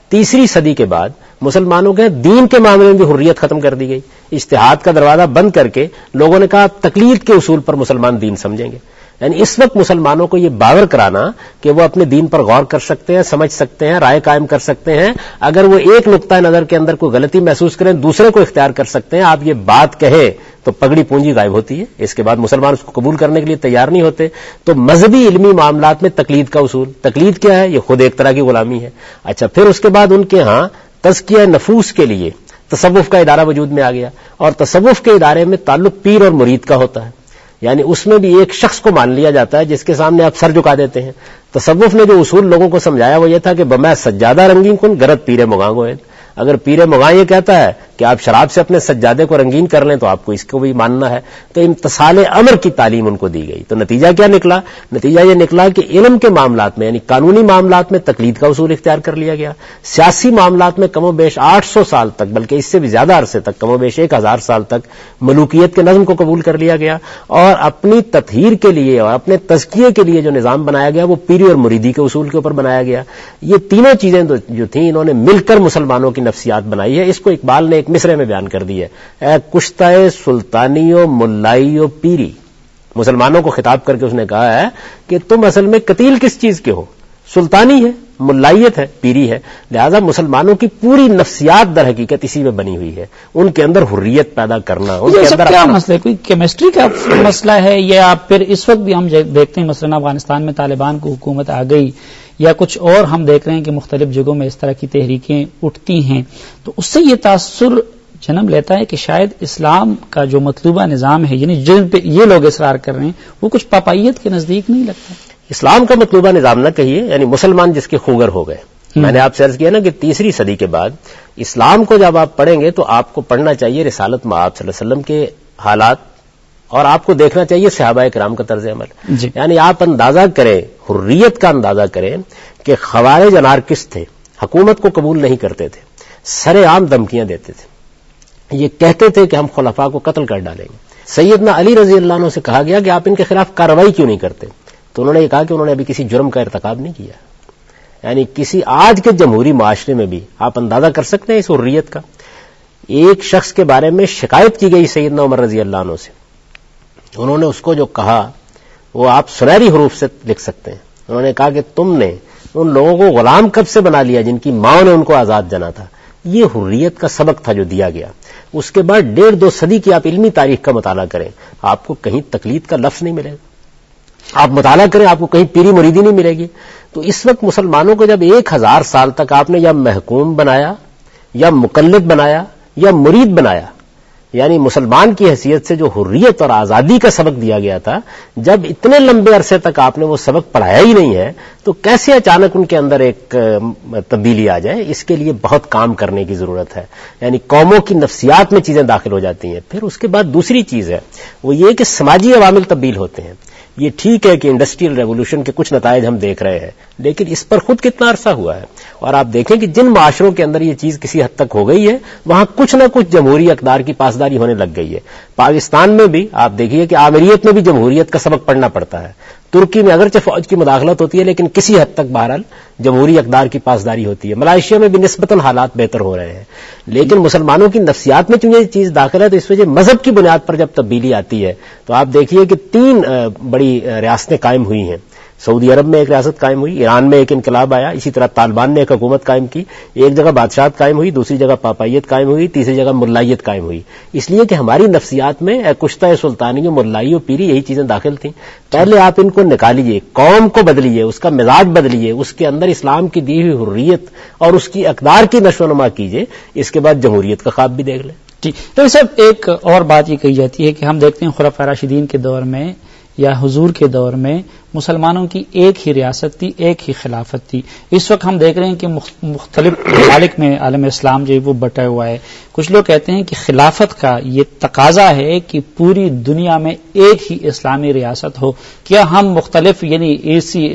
3 صدی کے بعد مسلمانوں کے دین کے معاملے میں بھی حریت ختم کر دی گئی. اجتہاد کا دروازہ بند کر کے لوگوں نے کہا تقلید کے اصول پر مسلمان دین سمجھیں گے. یعنی اس وقت مسلمانوں کو یہ باور کرانا کہ وہ اپنے دین پر غور کر سکتے ہیں, سمجھ سکتے ہیں, رائے قائم کر سکتے ہیں, اگر وہ ایک نقطہ نظر کے اندر کوئی غلطی محسوس کریں دوسرے کو اختیار کر سکتے ہیں, آپ یہ بات کہیں تو پگڑی پونجی غائب ہوتی ہے. اس کے بعد مسلمان اس کو قبول کرنے کے لیے تیار نہیں ہوتے. تو مذہبی علمی معاملات میں تقلید کا اصول, تقلید کیا ہے؟ یہ خود ایک طرح کی غلامی ہے. اچھا, پھر اس کے بعد ان کے ہاں تزکیہ نفوس کے لیے تصوف کا ادارہ وجود میں آ گیا, اور تصوف کے ادارے میں تعلق پیر اور مرید کا ہوتا ہے. یعنی اس میں بھی ایک شخص کو مان لیا جاتا ہے جس کے سامنے آپ سر جھکا دیتے ہیں. تصوف نے جو اصول لوگوں کو سمجھایا وہ یہ تھا کہ بمیں سجادہ رنگین کن گرد پیر مغاں گوئے. اگر پیر مغاں یہ کہتا ہے کہ آپ شراب سے اپنے سجادے کو رنگین کر لیں تو آپ کو اس کو بھی ماننا ہے. تو امتثال امر کی تعلیم ان کو دی گئی. تو نتیجہ کیا نکلا؟ نتیجہ یہ نکلا کہ علم کے معاملات میں یعنی قانونی معاملات میں تقلید کا اصول اختیار کر لیا گیا. سیاسی معاملات میں کم و بیش 800 سال تک, بلکہ اس سے بھی زیادہ عرصے تک, کم و بیش 1000 سال تک ملوکیت کے نظم کو قبول کر لیا گیا, اور اپنی تطہیر کے لیے اور اپنے تزکیے کے لیے جو نظام بنایا گیا وہ پیری اور مریدی کے اصول کے اوپر بنایا گیا. یہ تینوں چیزیں جو تھیں انہوں نے مل کر مسلمانوں کی نفسیات بنائی ہے. اس کو اقبال نے ایک مصرے میں بیان کر دی ہے, اے کشتہ سلطانی و ملائی و پیری. مسلمانوں کو خطاب کر کے اس نے کہا ہے کہ تم اصل میں قتیل کس چیز کے ہو؟ سلطانی ہے, ملائیت ہے, پیری ہے. لہذا مسلمانوں کی پوری نفسیات در حقیقت اسی میں بنی ہوئی ہے. ان کے اندر حریت پیدا کرنا, ان کے اندر کیا مسئلہ ہے؟ کوئی کیمسٹری کا مسئلہ ہے یا پھر اس وقت بھی ہم دیکھتے ہیں مثلا افغانستان میں طالبان کو حکومت آ گئی یا کچھ اور ہم دیکھ رہے ہیں کہ مختلف جگہوں میں اس طرح کی تحریکیں اٹھتی ہیں, تو اس سے یہ تاثر جنم لیتا ہے کہ شاید اسلام کا جو مطلوبہ نظام ہے یعنی جن پہ یہ لوگ اصرار کر رہے ہیں وہ کچھ پاپائیت کے نزدیک نہیں لگتا. اسلام کا مطلوبہ نظام نہ کہیے, یعنی مسلمان جس کے خوگر ہو گئے. میں نے آپ سے عرض کیا نا کہ 3 صدی کے بعد اسلام کو جب آپ پڑھیں گے تو آپ کو پڑھنا چاہیے رسالت مآب صلی اللہ علیہ وسلم کے حالات, اور آپ کو دیکھنا چاہیے صحابہ کرام کا طرز عمل. جی. یعنی آپ اندازہ کریں, حریت کا اندازہ کریں کہ خوارج انارکسٹ تھے, حکومت کو قبول نہیں کرتے تھے، سر عام دھمکیاں دیتے تھے، یہ کہتے تھے کہ ہم خلفاء کو قتل کر ڈالیں گے۔ سیدنا علی رضی اللہ عنہ سے کہا گیا کہ آپ ان کے خلاف کارروائی کیوں نہیں کرتے، تو انہوں نے یہ کہا کہ انہوں نے ابھی کسی جرم کا ارتکاب نہیں کیا۔ یعنی کسی آج کے جمہوری معاشرے میں بھی آپ اندازہ کر سکتے ہیں اس حریت کا، ایک شخص کے بارے میں شکایت کی گئی سیدنا عمر رضی اللہ عنہ سے، انہوں نے اس کو جو کہا وہ آپ سنہری حروف سے لکھ سکتے ہیں، انہوں نے کہا کہ تم نے ان لوگوں کو غلام کب سے بنا لیا جن کی ماں نے ان کو آزاد جنا تھا۔ یہ حریت کا سبق تھا جو دیا گیا۔ اس کے بعد 1.5-2 صدی کی آپ علمی تاریخ کا مطالعہ کریں، آپ کو کہیں تقلید کا لفظ نہیں ملے گا، آپ مطالعہ کریں آپ کو کہیں پیری مریدی نہیں ملے گی۔ تو اس وقت مسلمانوں کو جب 1000 سال تک آپ نے یا محکوم بنایا یا مقلد بنایا یا مرید بنایا، یعنی مسلمان کی حیثیت سے جو حریت اور آزادی کا سبق دیا گیا تھا، جب اتنے لمبے عرصے تک آپ نے وہ سبق پڑھایا ہی نہیں ہے تو کیسے اچانک ان کے اندر ایک تبدیلی آ جائے؟ اس کے لیے بہت کام کرنے کی ضرورت ہے، یعنی قوموں کی نفسیات میں چیزیں داخل ہو جاتی ہیں۔ پھر اس کے بعد دوسری چیز ہے وہ یہ کہ سماجی عوامل تبدیل ہوتے ہیں۔ یہ ٹھیک ہے کہ انڈسٹریل ریولوشن کے کچھ نتائج ہم دیکھ رہے ہیں، لیکن اس پر خود کتنا عرصہ ہوا ہے؟ اور آپ دیکھیں کہ جن معاشروں کے اندر یہ چیز کسی حد تک ہو گئی ہے وہاں کچھ نہ کچھ جمہوری اقدار کی پاسداری ہونے لگ گئی ہے۔ پاکستان میں بھی آپ دیکھیے کہ آمریت میں بھی جمہوریت کا سبق پڑھنا پڑتا ہے، ترکی میں اگرچہ فوج کی مداخلت ہوتی ہے لیکن کسی حد تک بہرحال جمہوری اقدار کی پاسداری ہوتی ہے، ملائیشیا میں بھی نسبتاً حالات بہتر ہو رہے ہیں۔ لیکن مسلمانوں کی نفسیات میں چونکہ یہ چیز داخل ہے تو اس وجہ مذہب کی بنیاد پر جب تبدیلی آتی ہے تو آپ دیکھیے کہ 3 بڑی ریاستیں قائم ہوئی ہیں۔ سعودی عرب میں ایک ریاست قائم ہوئی، ایران میں ایک انقلاب آیا، اسی طرح طالبان نے ایک حکومت قائم کی، ایک جگہ بادشاہت قائم ہوئی، دوسری جگہ پاپائیت قائم ہوئی، تیسری جگہ ملائیت قائم ہوئی، اس لیے کہ ہماری نفسیات میں کشتہ سلطانی و ملائی و پیری یہی چیزیں داخل تھیں۔ پہلے آپ ان کو نکالیے، قوم کو بدلیے، اس کا مزاج بدلیے، اس کے اندر اسلام کی دی ہوئی حریت اور اس کی اقدار کی نشو و نما کیجیے، اس کے بعد جمہوریت کا خواب بھی دیکھ لیں۔ جی تو صاحب ایک اور بات یہ کہی جاتی ہے کہ ہم دیکھتے ہیں خلفاء راشدین کے دور میں یا حضور کے دور میں مسلمانوں کی ایک ہی ریاست تھی، ایک ہی خلافت تھی۔ اس وقت ہم دیکھ رہے ہیں کہ مختلف ممالک میں عالم اسلام جو ہے وہ بٹا ہوا ہے۔ کچھ لوگ کہتے ہیں کہ خلافت کا یہ تقاضا ہے کہ پوری دنیا میں ایک ہی اسلامی ریاست ہو۔ کیا ہم مختلف یعنی ایسی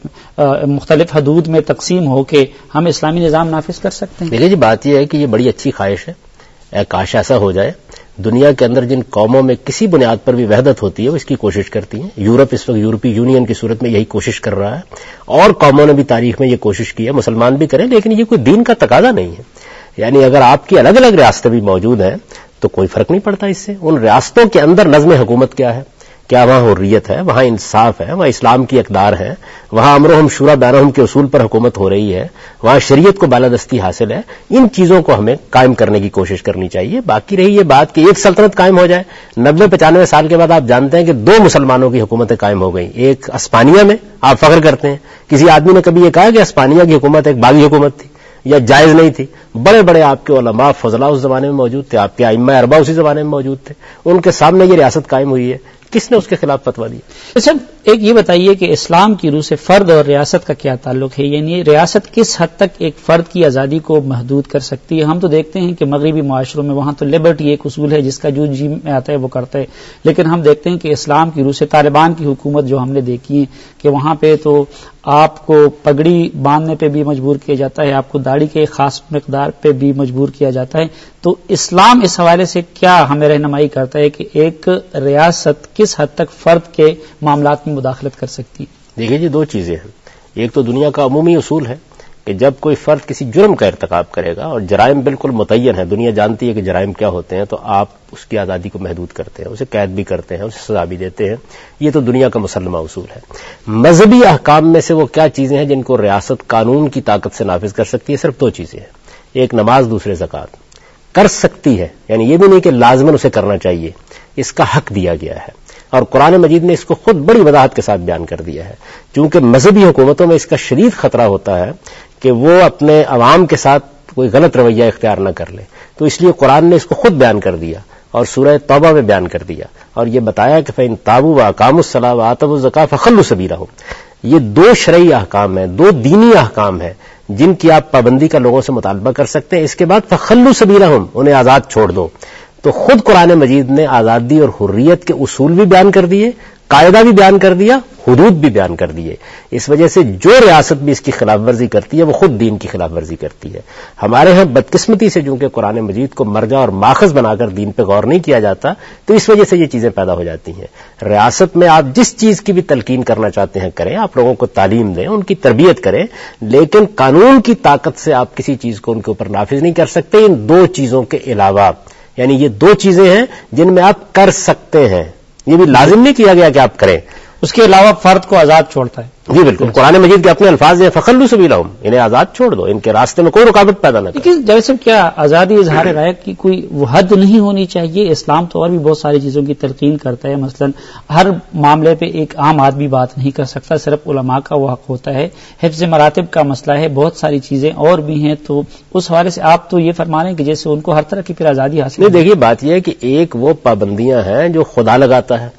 مختلف حدود میں تقسیم ہو کے ہم اسلامی نظام نافذ کر سکتے ہیں؟ دیکھیے جی، بات یہ ہے کہ یہ بڑی اچھی خواہش ہے، کاش ایسا ہو جائے۔ دنیا کے اندر جن قوموں میں کسی بنیاد پر بھی وحدت ہوتی ہے وہ اس کی کوشش کرتی ہیں۔ یورپ اس وقت یورپی یونین کی صورت میں یہی کوشش کر رہا ہے، اور قوموں نے بھی تاریخ میں یہ کوشش کی ہے، مسلمان بھی کریں، لیکن یہ کوئی دین کا تقاضا نہیں ہے۔ یعنی اگر آپ کی الگ الگ ریاستیں بھی موجود ہیں تو کوئی فرق نہیں پڑتا اس سے۔ ان ریاستوں کے اندر نظم حکومت کیا ہے، کیا وہاں حریت ہے، وہاں انصاف ہے، وہاں اسلام کی اقدار ہے، وہاں امرہم شورا بینہم کے اصول پر حکومت ہو رہی ہے، وہاں شریعت کو بالادستی حاصل ہے۔ ان چیزوں کو ہمیں قائم کرنے کی کوشش کرنی چاہیے۔ باقی رہی یہ بات کہ ایک سلطنت قائم ہو جائے، 90-95 سال کے بعد آپ جانتے ہیں کہ 2 مسلمانوں کی حکومتیں قائم ہو گئیں۔ ایک اسپانیہ میں آپ فخر کرتے ہیں، کسی آدمی نے کبھی یہ کہا کہ اسپانیہ کی حکومت ایک باغی حکومت تھی یا جائز نہیں تھی؟ بڑے بڑے آپ کے علماء فضلاء اس زمانے میں موجود تھے، آپ کے ائمہ اربعہ اسی زمانے میں موجود تھے، ان کے سامنے یہ ریاست قائم ہوئی ہے، کس نے اس کے خلاف فتویٰ دیا؟ اچھا ایک یہ بتائیے کہ اسلام کی روح سے فرد اور ریاست کا کیا تعلق ہے؟ یعنی ریاست کس حد تک ایک فرد کی آزادی کو محدود کر سکتی ہے؟ ہم تو دیکھتے ہیں کہ مغربی معاشروں میں وہاں تو لبرٹی ایک اصول ہے جس کا جو جی میں آتا ہے وہ کرتا ہے، لیکن ہم دیکھتے ہیں کہ اسلام کی روح سے طالبان کی حکومت جو ہم نے دیکھی ہے کہ وہاں پہ تو آپ کو پگڑی باندھنے پہ بھی مجبور کیا جاتا ہے، آپ کو داڑھی کے خاص مقدار پہ بھی مجبور کیا جاتا ہے۔ تو اسلام اس حوالے سے کیا ہمیں رہنمائی کرتا ہے کہ ایک ریاست کس حد تک فرد کے معاملات میں مداخلت کر سکتی ہے؟ دیکھیے جی، 2 چیزیں ہیں۔ ایک تو دنیا کا عمومی اصول ہے کہ جب کوئی فرد کسی جرم کا ارتکاب کرے گا، اور جرائم بالکل متعین ہے، دنیا جانتی ہے کہ جرائم کیا ہوتے ہیں، تو آپ اس کی آزادی کو محدود کرتے ہیں، اسے قید بھی کرتے ہیں، اسے سزا بھی دیتے ہیں۔ یہ تو دنیا کا مسلمہ اصول ہے۔ مذہبی احکام میں سے وہ کیا چیزیں ہیں جن کو ریاست قانون کی طاقت سے نافذ کر سکتی ہے؟ صرف 2 چیزیں ہیں، ایک نماز، دوسرے زکوٰۃ۔ کر سکتی ہے یعنی یہ بھی نہیں کہ لازماً اسے کرنا چاہیے، اس کا حق دیا گیا ہے، اور قرآن مجید نے اس کو خود بڑی وضاحت کے ساتھ بیان کر دیا ہے۔ چونکہ مذہبی حکومتوں میں اس کا شدید خطرہ ہوتا ہے کہ وہ اپنے عوام کے ساتھ کوئی غلط رویہ اختیار نہ کر لے، تو اس لیے قرآن نے اس کو خود بیان کر دیا اور سورہ توبہ میں بیان کر دیا، اور یہ بتایا کہ فَإِن تَابُوا وَأَقَامُوا الصَّلَاةَ وَآتَوُا الزَّكَاةَ فَخَلُّوا سَبِيلَهُمْ۔ یہ 2 شرعی احکام ہیں، 2 دینی احکام ہیں جن کی آپ پابندی کا لوگوں سے مطالبہ کر سکتے ہیں۔ اس کے بعد فَخَلُّوا سَبِيلَهُمْ، انہیں آزاد چھوڑ دو۔ تو خود قرآن مجید نے آزادی اور حریت کے اصول بھی بیان کر دیے، قاعدہ بھی بیان کر دیا، حدود بھی بیان کر دیے. اس وجہ سے جو ریاست بھی اس کی خلاف ورزی کرتی ہے وہ خود دین کی خلاف ورزی کرتی ہے. ہمارے ہاں بدقسمتی سے چونکہ قرآن مجید کو مرجع اور ماخذ بنا کر دین پہ غور نہیں کیا جاتا تو اس وجہ سے یہ چیزیں پیدا ہو جاتی ہیں. ریاست میں آپ جس چیز کی بھی تلقین کرنا چاہتے ہیں کریں, آپ لوگوں کو تعلیم دیں, ان کی تربیت کریں, لیکن قانون کی طاقت سے آپ کسی چیز کو ان کے اوپر نافذ نہیں کر سکتے ان دو چیزوں کے علاوہ. یعنی یہ دو چیزیں ہیں جن میں آپ کر سکتے ہیں, یہ بھی لازم نہیں کیا گیا کہ آپ کریں. اس کے علاوہ فرد کو آزاد چھوڑتا ہے. جی بالکل, قرآن مجید کے اپنے الفاظ ہیں فخلوا سبیلہم, انہیں آزاد چھوڑ دو, ان کے راستے میں کوئی رکاوٹ پیدا نہ کرو. لیکن جیسے صاحب کیا آزادی اظہار رائے کی کوئی وہ حد نہیں ہونی چاہیے؟ اسلام تو اور بھی بہت ساری چیزوں کی تلقین کرتا ہے, مثلا ہر معاملے پہ ایک عام آدمی بات نہیں کر سکتا, صرف علماء کا وہ حق ہوتا ہے. حفظ مراتب کا مسئلہ ہے, بہت ساری چیزیں اور بھی ہیں. تو اس حوالے سے آپ تو یہ فرما رہے ہیں کہ جیسے ان کو ہر طرح کی پھر آزادی حاصل. نہیں, دیکھیے بات یہ ہے کہ ایک وہ پابندیاں ہیں جو خدا لگاتا ہے,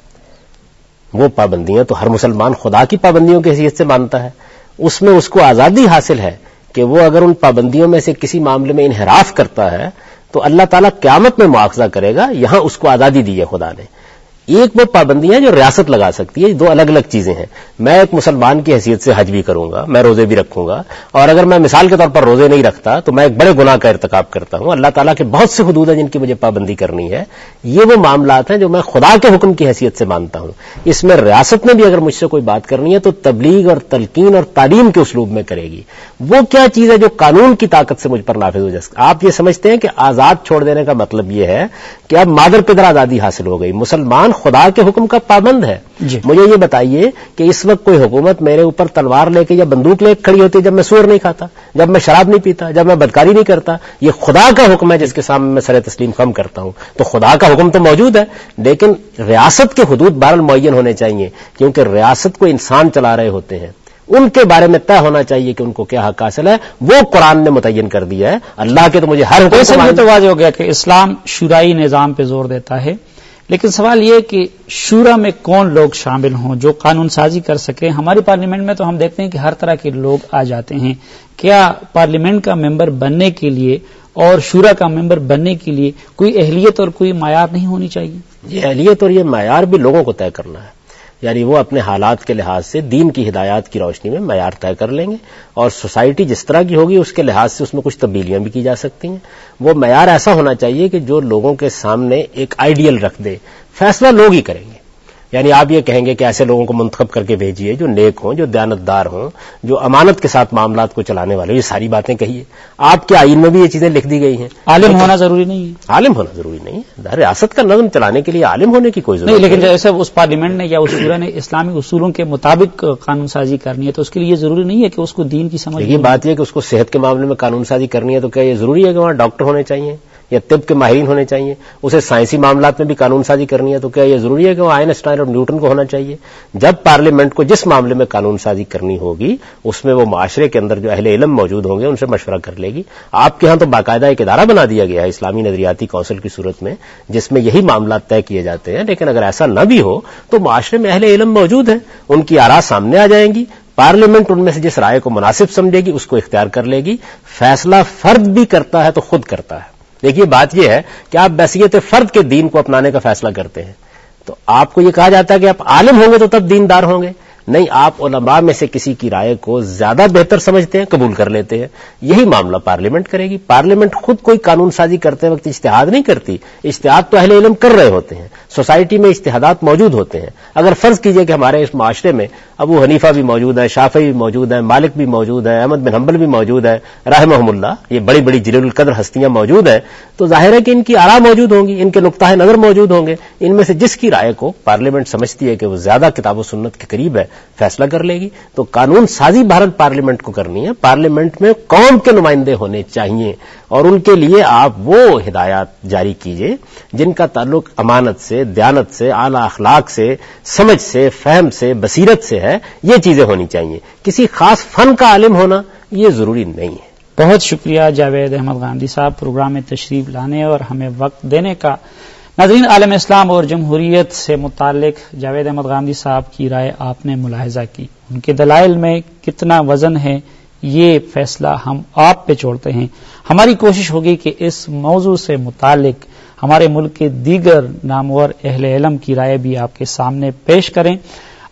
وہ پابندیاں تو ہر مسلمان خدا کی پابندیوں کی حیثیت سے مانتا ہے, اس میں اس کو آزادی حاصل ہے کہ وہ اگر ان پابندیوں میں سے کسی معاملے میں انحراف کرتا ہے تو اللہ تعالیٰ قیامت میں مواخذہ کرے گا. یہاں اس کو آزادی دی ہے خدا نے. ایک وہ پابندیاں جو ریاست لگا سکتی ہے, دو الگ الگ چیزیں ہیں. میں ایک مسلمان کی حیثیت سے حج بھی کروں گا, میں روزے بھی رکھوں گا, اور اگر میں مثال کے طور پر روزے نہیں رکھتا تو میں ایک بڑے گناہ کا ارتکاب کرتا ہوں. اللہ تعالیٰ کے بہت سے حدود ہیں جن کی مجھے پابندی کرنی ہے. یہ وہ معاملات ہیں جو میں خدا کے حکم کی حیثیت سے مانتا ہوں. اس میں ریاست نے بھی اگر مجھ سے کوئی بات کرنی ہے تو تبلیغ اور تلقین اور تعلیم کے اسلوب میں کرے گی. وہ کیا چیز ہے جو قانون کی طاقت سے مجھ پر نافذ ہو جائے. آپ یہ سمجھتے ہیں کہ آزاد چھوڑ دینے کا مطلب یہ ہے کہ اب مادر پدر آزادی حاصل ہو گئی, مسلمان خدا کے حکم کا پابند ہے. جی. مجھے یہ بتائیے کہ اس وقت کوئی حکومت میرے اوپر تلوار لے کے یا بندوق لے کے کھڑی ہوتی ہے جب میں سور نہیں کھاتا, جب میں شراب نہیں پیتا, جب میں بدکاری نہیں کرتا؟ یہ خدا کا حکم ہے جس کے سامنے میں سر تسلیم خم کرتا ہوں. تو خدا کا حکم تو موجود ہے, لیکن ریاست کے حدود بہرحال معین ہونے چاہیے, کیونکہ ریاست کو انسان چلا رہے ہوتے ہیں. ان کے بارے میں طے ہونا چاہیے کہ ان کو کیا حق حاصل ہے, وہ قرآن نے متعین کر دیا ہے. اللہ کے تو مجھے ہر حکم تو واضح ہو گیا کہ اسلام شورائی نظام پہ زور دیتا ہے, لیکن سوال یہ کہ شورا میں کون لوگ شامل ہوں جو قانون سازی کر سکیں. ہماری پارلیمنٹ میں تو ہم دیکھتے ہیں کہ ہر طرح کے لوگ آ جاتے ہیں. کیا پارلیمنٹ کا ممبر بننے کے لیے اور شورا کا ممبر بننے کے لیے کوئی اہلیت اور کوئی معیار نہیں ہونی چاہیے؟ یہ اہلیت اور یہ معیار بھی لوگوں کو طے کرنا ہے. یعنی وہ اپنے حالات کے لحاظ سے دین کی ہدایات کی روشنی میں معیار طے کر لیں گے, اور سوسائٹی جس طرح کی ہوگی اس کے لحاظ سے اس میں کچھ تبدیلیاں بھی کی جا سکتی ہیں. وہ معیار ایسا ہونا چاہیے کہ جو لوگوں کے سامنے ایک آئیڈیل رکھ دے. فیصلہ لوگ ہی کریں گے. یعنی آپ یہ کہیں گے کہ ایسے لوگوں کو منتخب کر کے بھیجیے جو نیک ہوں, جو دیانتدار ہوں, جو امانت کے ساتھ معاملات کو چلانے والے. یہ ساری باتیں کہیے. آپ کے آئین میں بھی یہ چیزیں لکھ دی گئی ہیں. عالم ہونا ضروری نہیں ہے. عالم ہونا ضروری نہیں ہے. ریاست کا نظم چلانے کے لیے عالم ہونے کی کوئی ضرورت نہیں, لیکن جیسے اس پارلیمنٹ نے یا اس شورا نے اسلامی اصولوں کے مطابق قانون سازی کرنی ہے تو اس کے لیے یہ ضروری نہیں ہے کہ اس کو دین کی سمجھ. یہ بات یہ کہ اس کو صحت کے معاملے میں قانون سازی کرنی ہے تو کیا یہ ضروری ہے کہ وہاں ڈاکٹر ہونے چاہیے یا طب کے ماہرین ہونے چاہیے؟ اسے سائنسی معاملات میں بھی قانون سازی کرنی ہے تو کیا یہ ضروری ہے کہ وہ آئنسٹائن اور نیوٹن کو ہونا چاہیے؟ جب پارلیمنٹ کو جس معاملے میں قانون سازی کرنی ہوگی اس میں وہ معاشرے کے اندر جو اہل علم موجود ہوں گے ان سے مشورہ کر لے گی. آپ کے ہاں تو باقاعدہ ایک ادارہ بنا دیا گیا ہے اسلامی نظریاتی کونسل کی صورت میں جس میں یہی معاملات طے کیے جاتے ہیں. لیکن اگر ایسا نہ بھی ہو تو معاشرے میں اہل علم موجود ہیں, ان کی آراء سامنے آ جائیں گی. پارلیمنٹ ان میں سے جس رائے کو مناسب سمجھے گی اس کو اختیار کر لے گی. فیصلہ فرد بھی کرتا ہے تو خود کرتا ہے. دیکھیے بات یہ ہے کہ آپ بحثیت فرد کے دین کو اپنانے کا فیصلہ کرتے ہیں تو آپ کو یہ کہا جاتا ہے کہ آپ عالم ہوں گے تو تب دیندار ہوں گے. نہیں, آپ علماء میں سے کسی کی رائے کو زیادہ بہتر سمجھتے ہیں, قبول کر لیتے ہیں. یہی معاملہ پارلیمنٹ کرے گی. پارلیمنٹ خود کوئی قانون سازی کرتے وقت اجتہاد نہیں کرتی. اجتہاد تو اہل علم کر رہے ہوتے ہیں. سوسائٹی میں اجتہادات موجود ہوتے ہیں. اگر فرض کیجئے کہ ہمارے اس معاشرے میں ابو حنیفہ بھی موجود ہے, شافعی بھی موجود ہے, مالک بھی موجود ہے, احمد بن حنبل بھی موجود ہے رحمہم اللہ, یہ بڑی بڑی جلیل القدر ہستیاں موجود ہیں, تو ظاہر ہے کہ ان کی آراء موجود ہوں گی, ان کے نقطۂ نظر موجود ہوں گے. ان میں سے جس کی رائے کو پارلیمنٹ سمجھتی ہے کہ وہ زیادہ کتاب و سنت کے قریب ہے فیصلہ کر لے گی. تو قانون سازی بھارت پارلیمنٹ کو کرنی ہے. پارلیمنٹ میں قوم کے نمائندے ہونے چاہیے اور ان کے لیے آپ وہ ہدایات جاری کیجئے جن کا تعلق امانت سے, دیانت سے, اعلی اخلاق سے, سمجھ سے, فہم سے, بصیرت سے ہے. یہ چیزیں ہونی چاہیے. کسی خاص فن کا عالم ہونا یہ ضروری نہیں ہے. بہت شکریہ جاوید احمد گاندھی صاحب پروگرام میں تشریف لانے اور ہمیں وقت دینے کا. ناظرین, عالم اسلام اور جمہوریت سے متعلق جاوید احمد گاندھی صاحب کی رائے آپ نے ملاحظہ کی. ان کے دلائل میں کتنا وزن ہے یہ فیصلہ ہم آپ پہ چھوڑتے ہیں. ہماری کوشش ہوگی کہ اس موضوع سے متعلق ہمارے ملک کے دیگر نامور اہل علم کی رائے بھی آپ کے سامنے پیش کریں.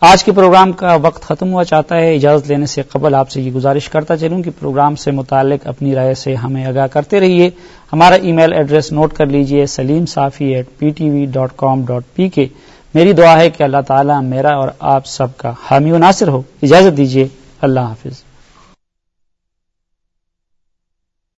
آج کے پروگرام کا وقت ختم ہوا چاہتا ہے. اجازت لینے سے قبل آپ سے یہ گزارش کرتا چلوں کہ پروگرام سے متعلق اپنی رائے سے ہمیں آگاہ کرتے رہیے. ہمارا ای میل ایڈریس نوٹ کر لیجئے salimsafi@ptv.com.pk. میری دعا ہے کہ اللہ تعالی میرا اور آپ سب کا حامی و ناصر ہو. اجازت دیجیے. اللہ حافظ.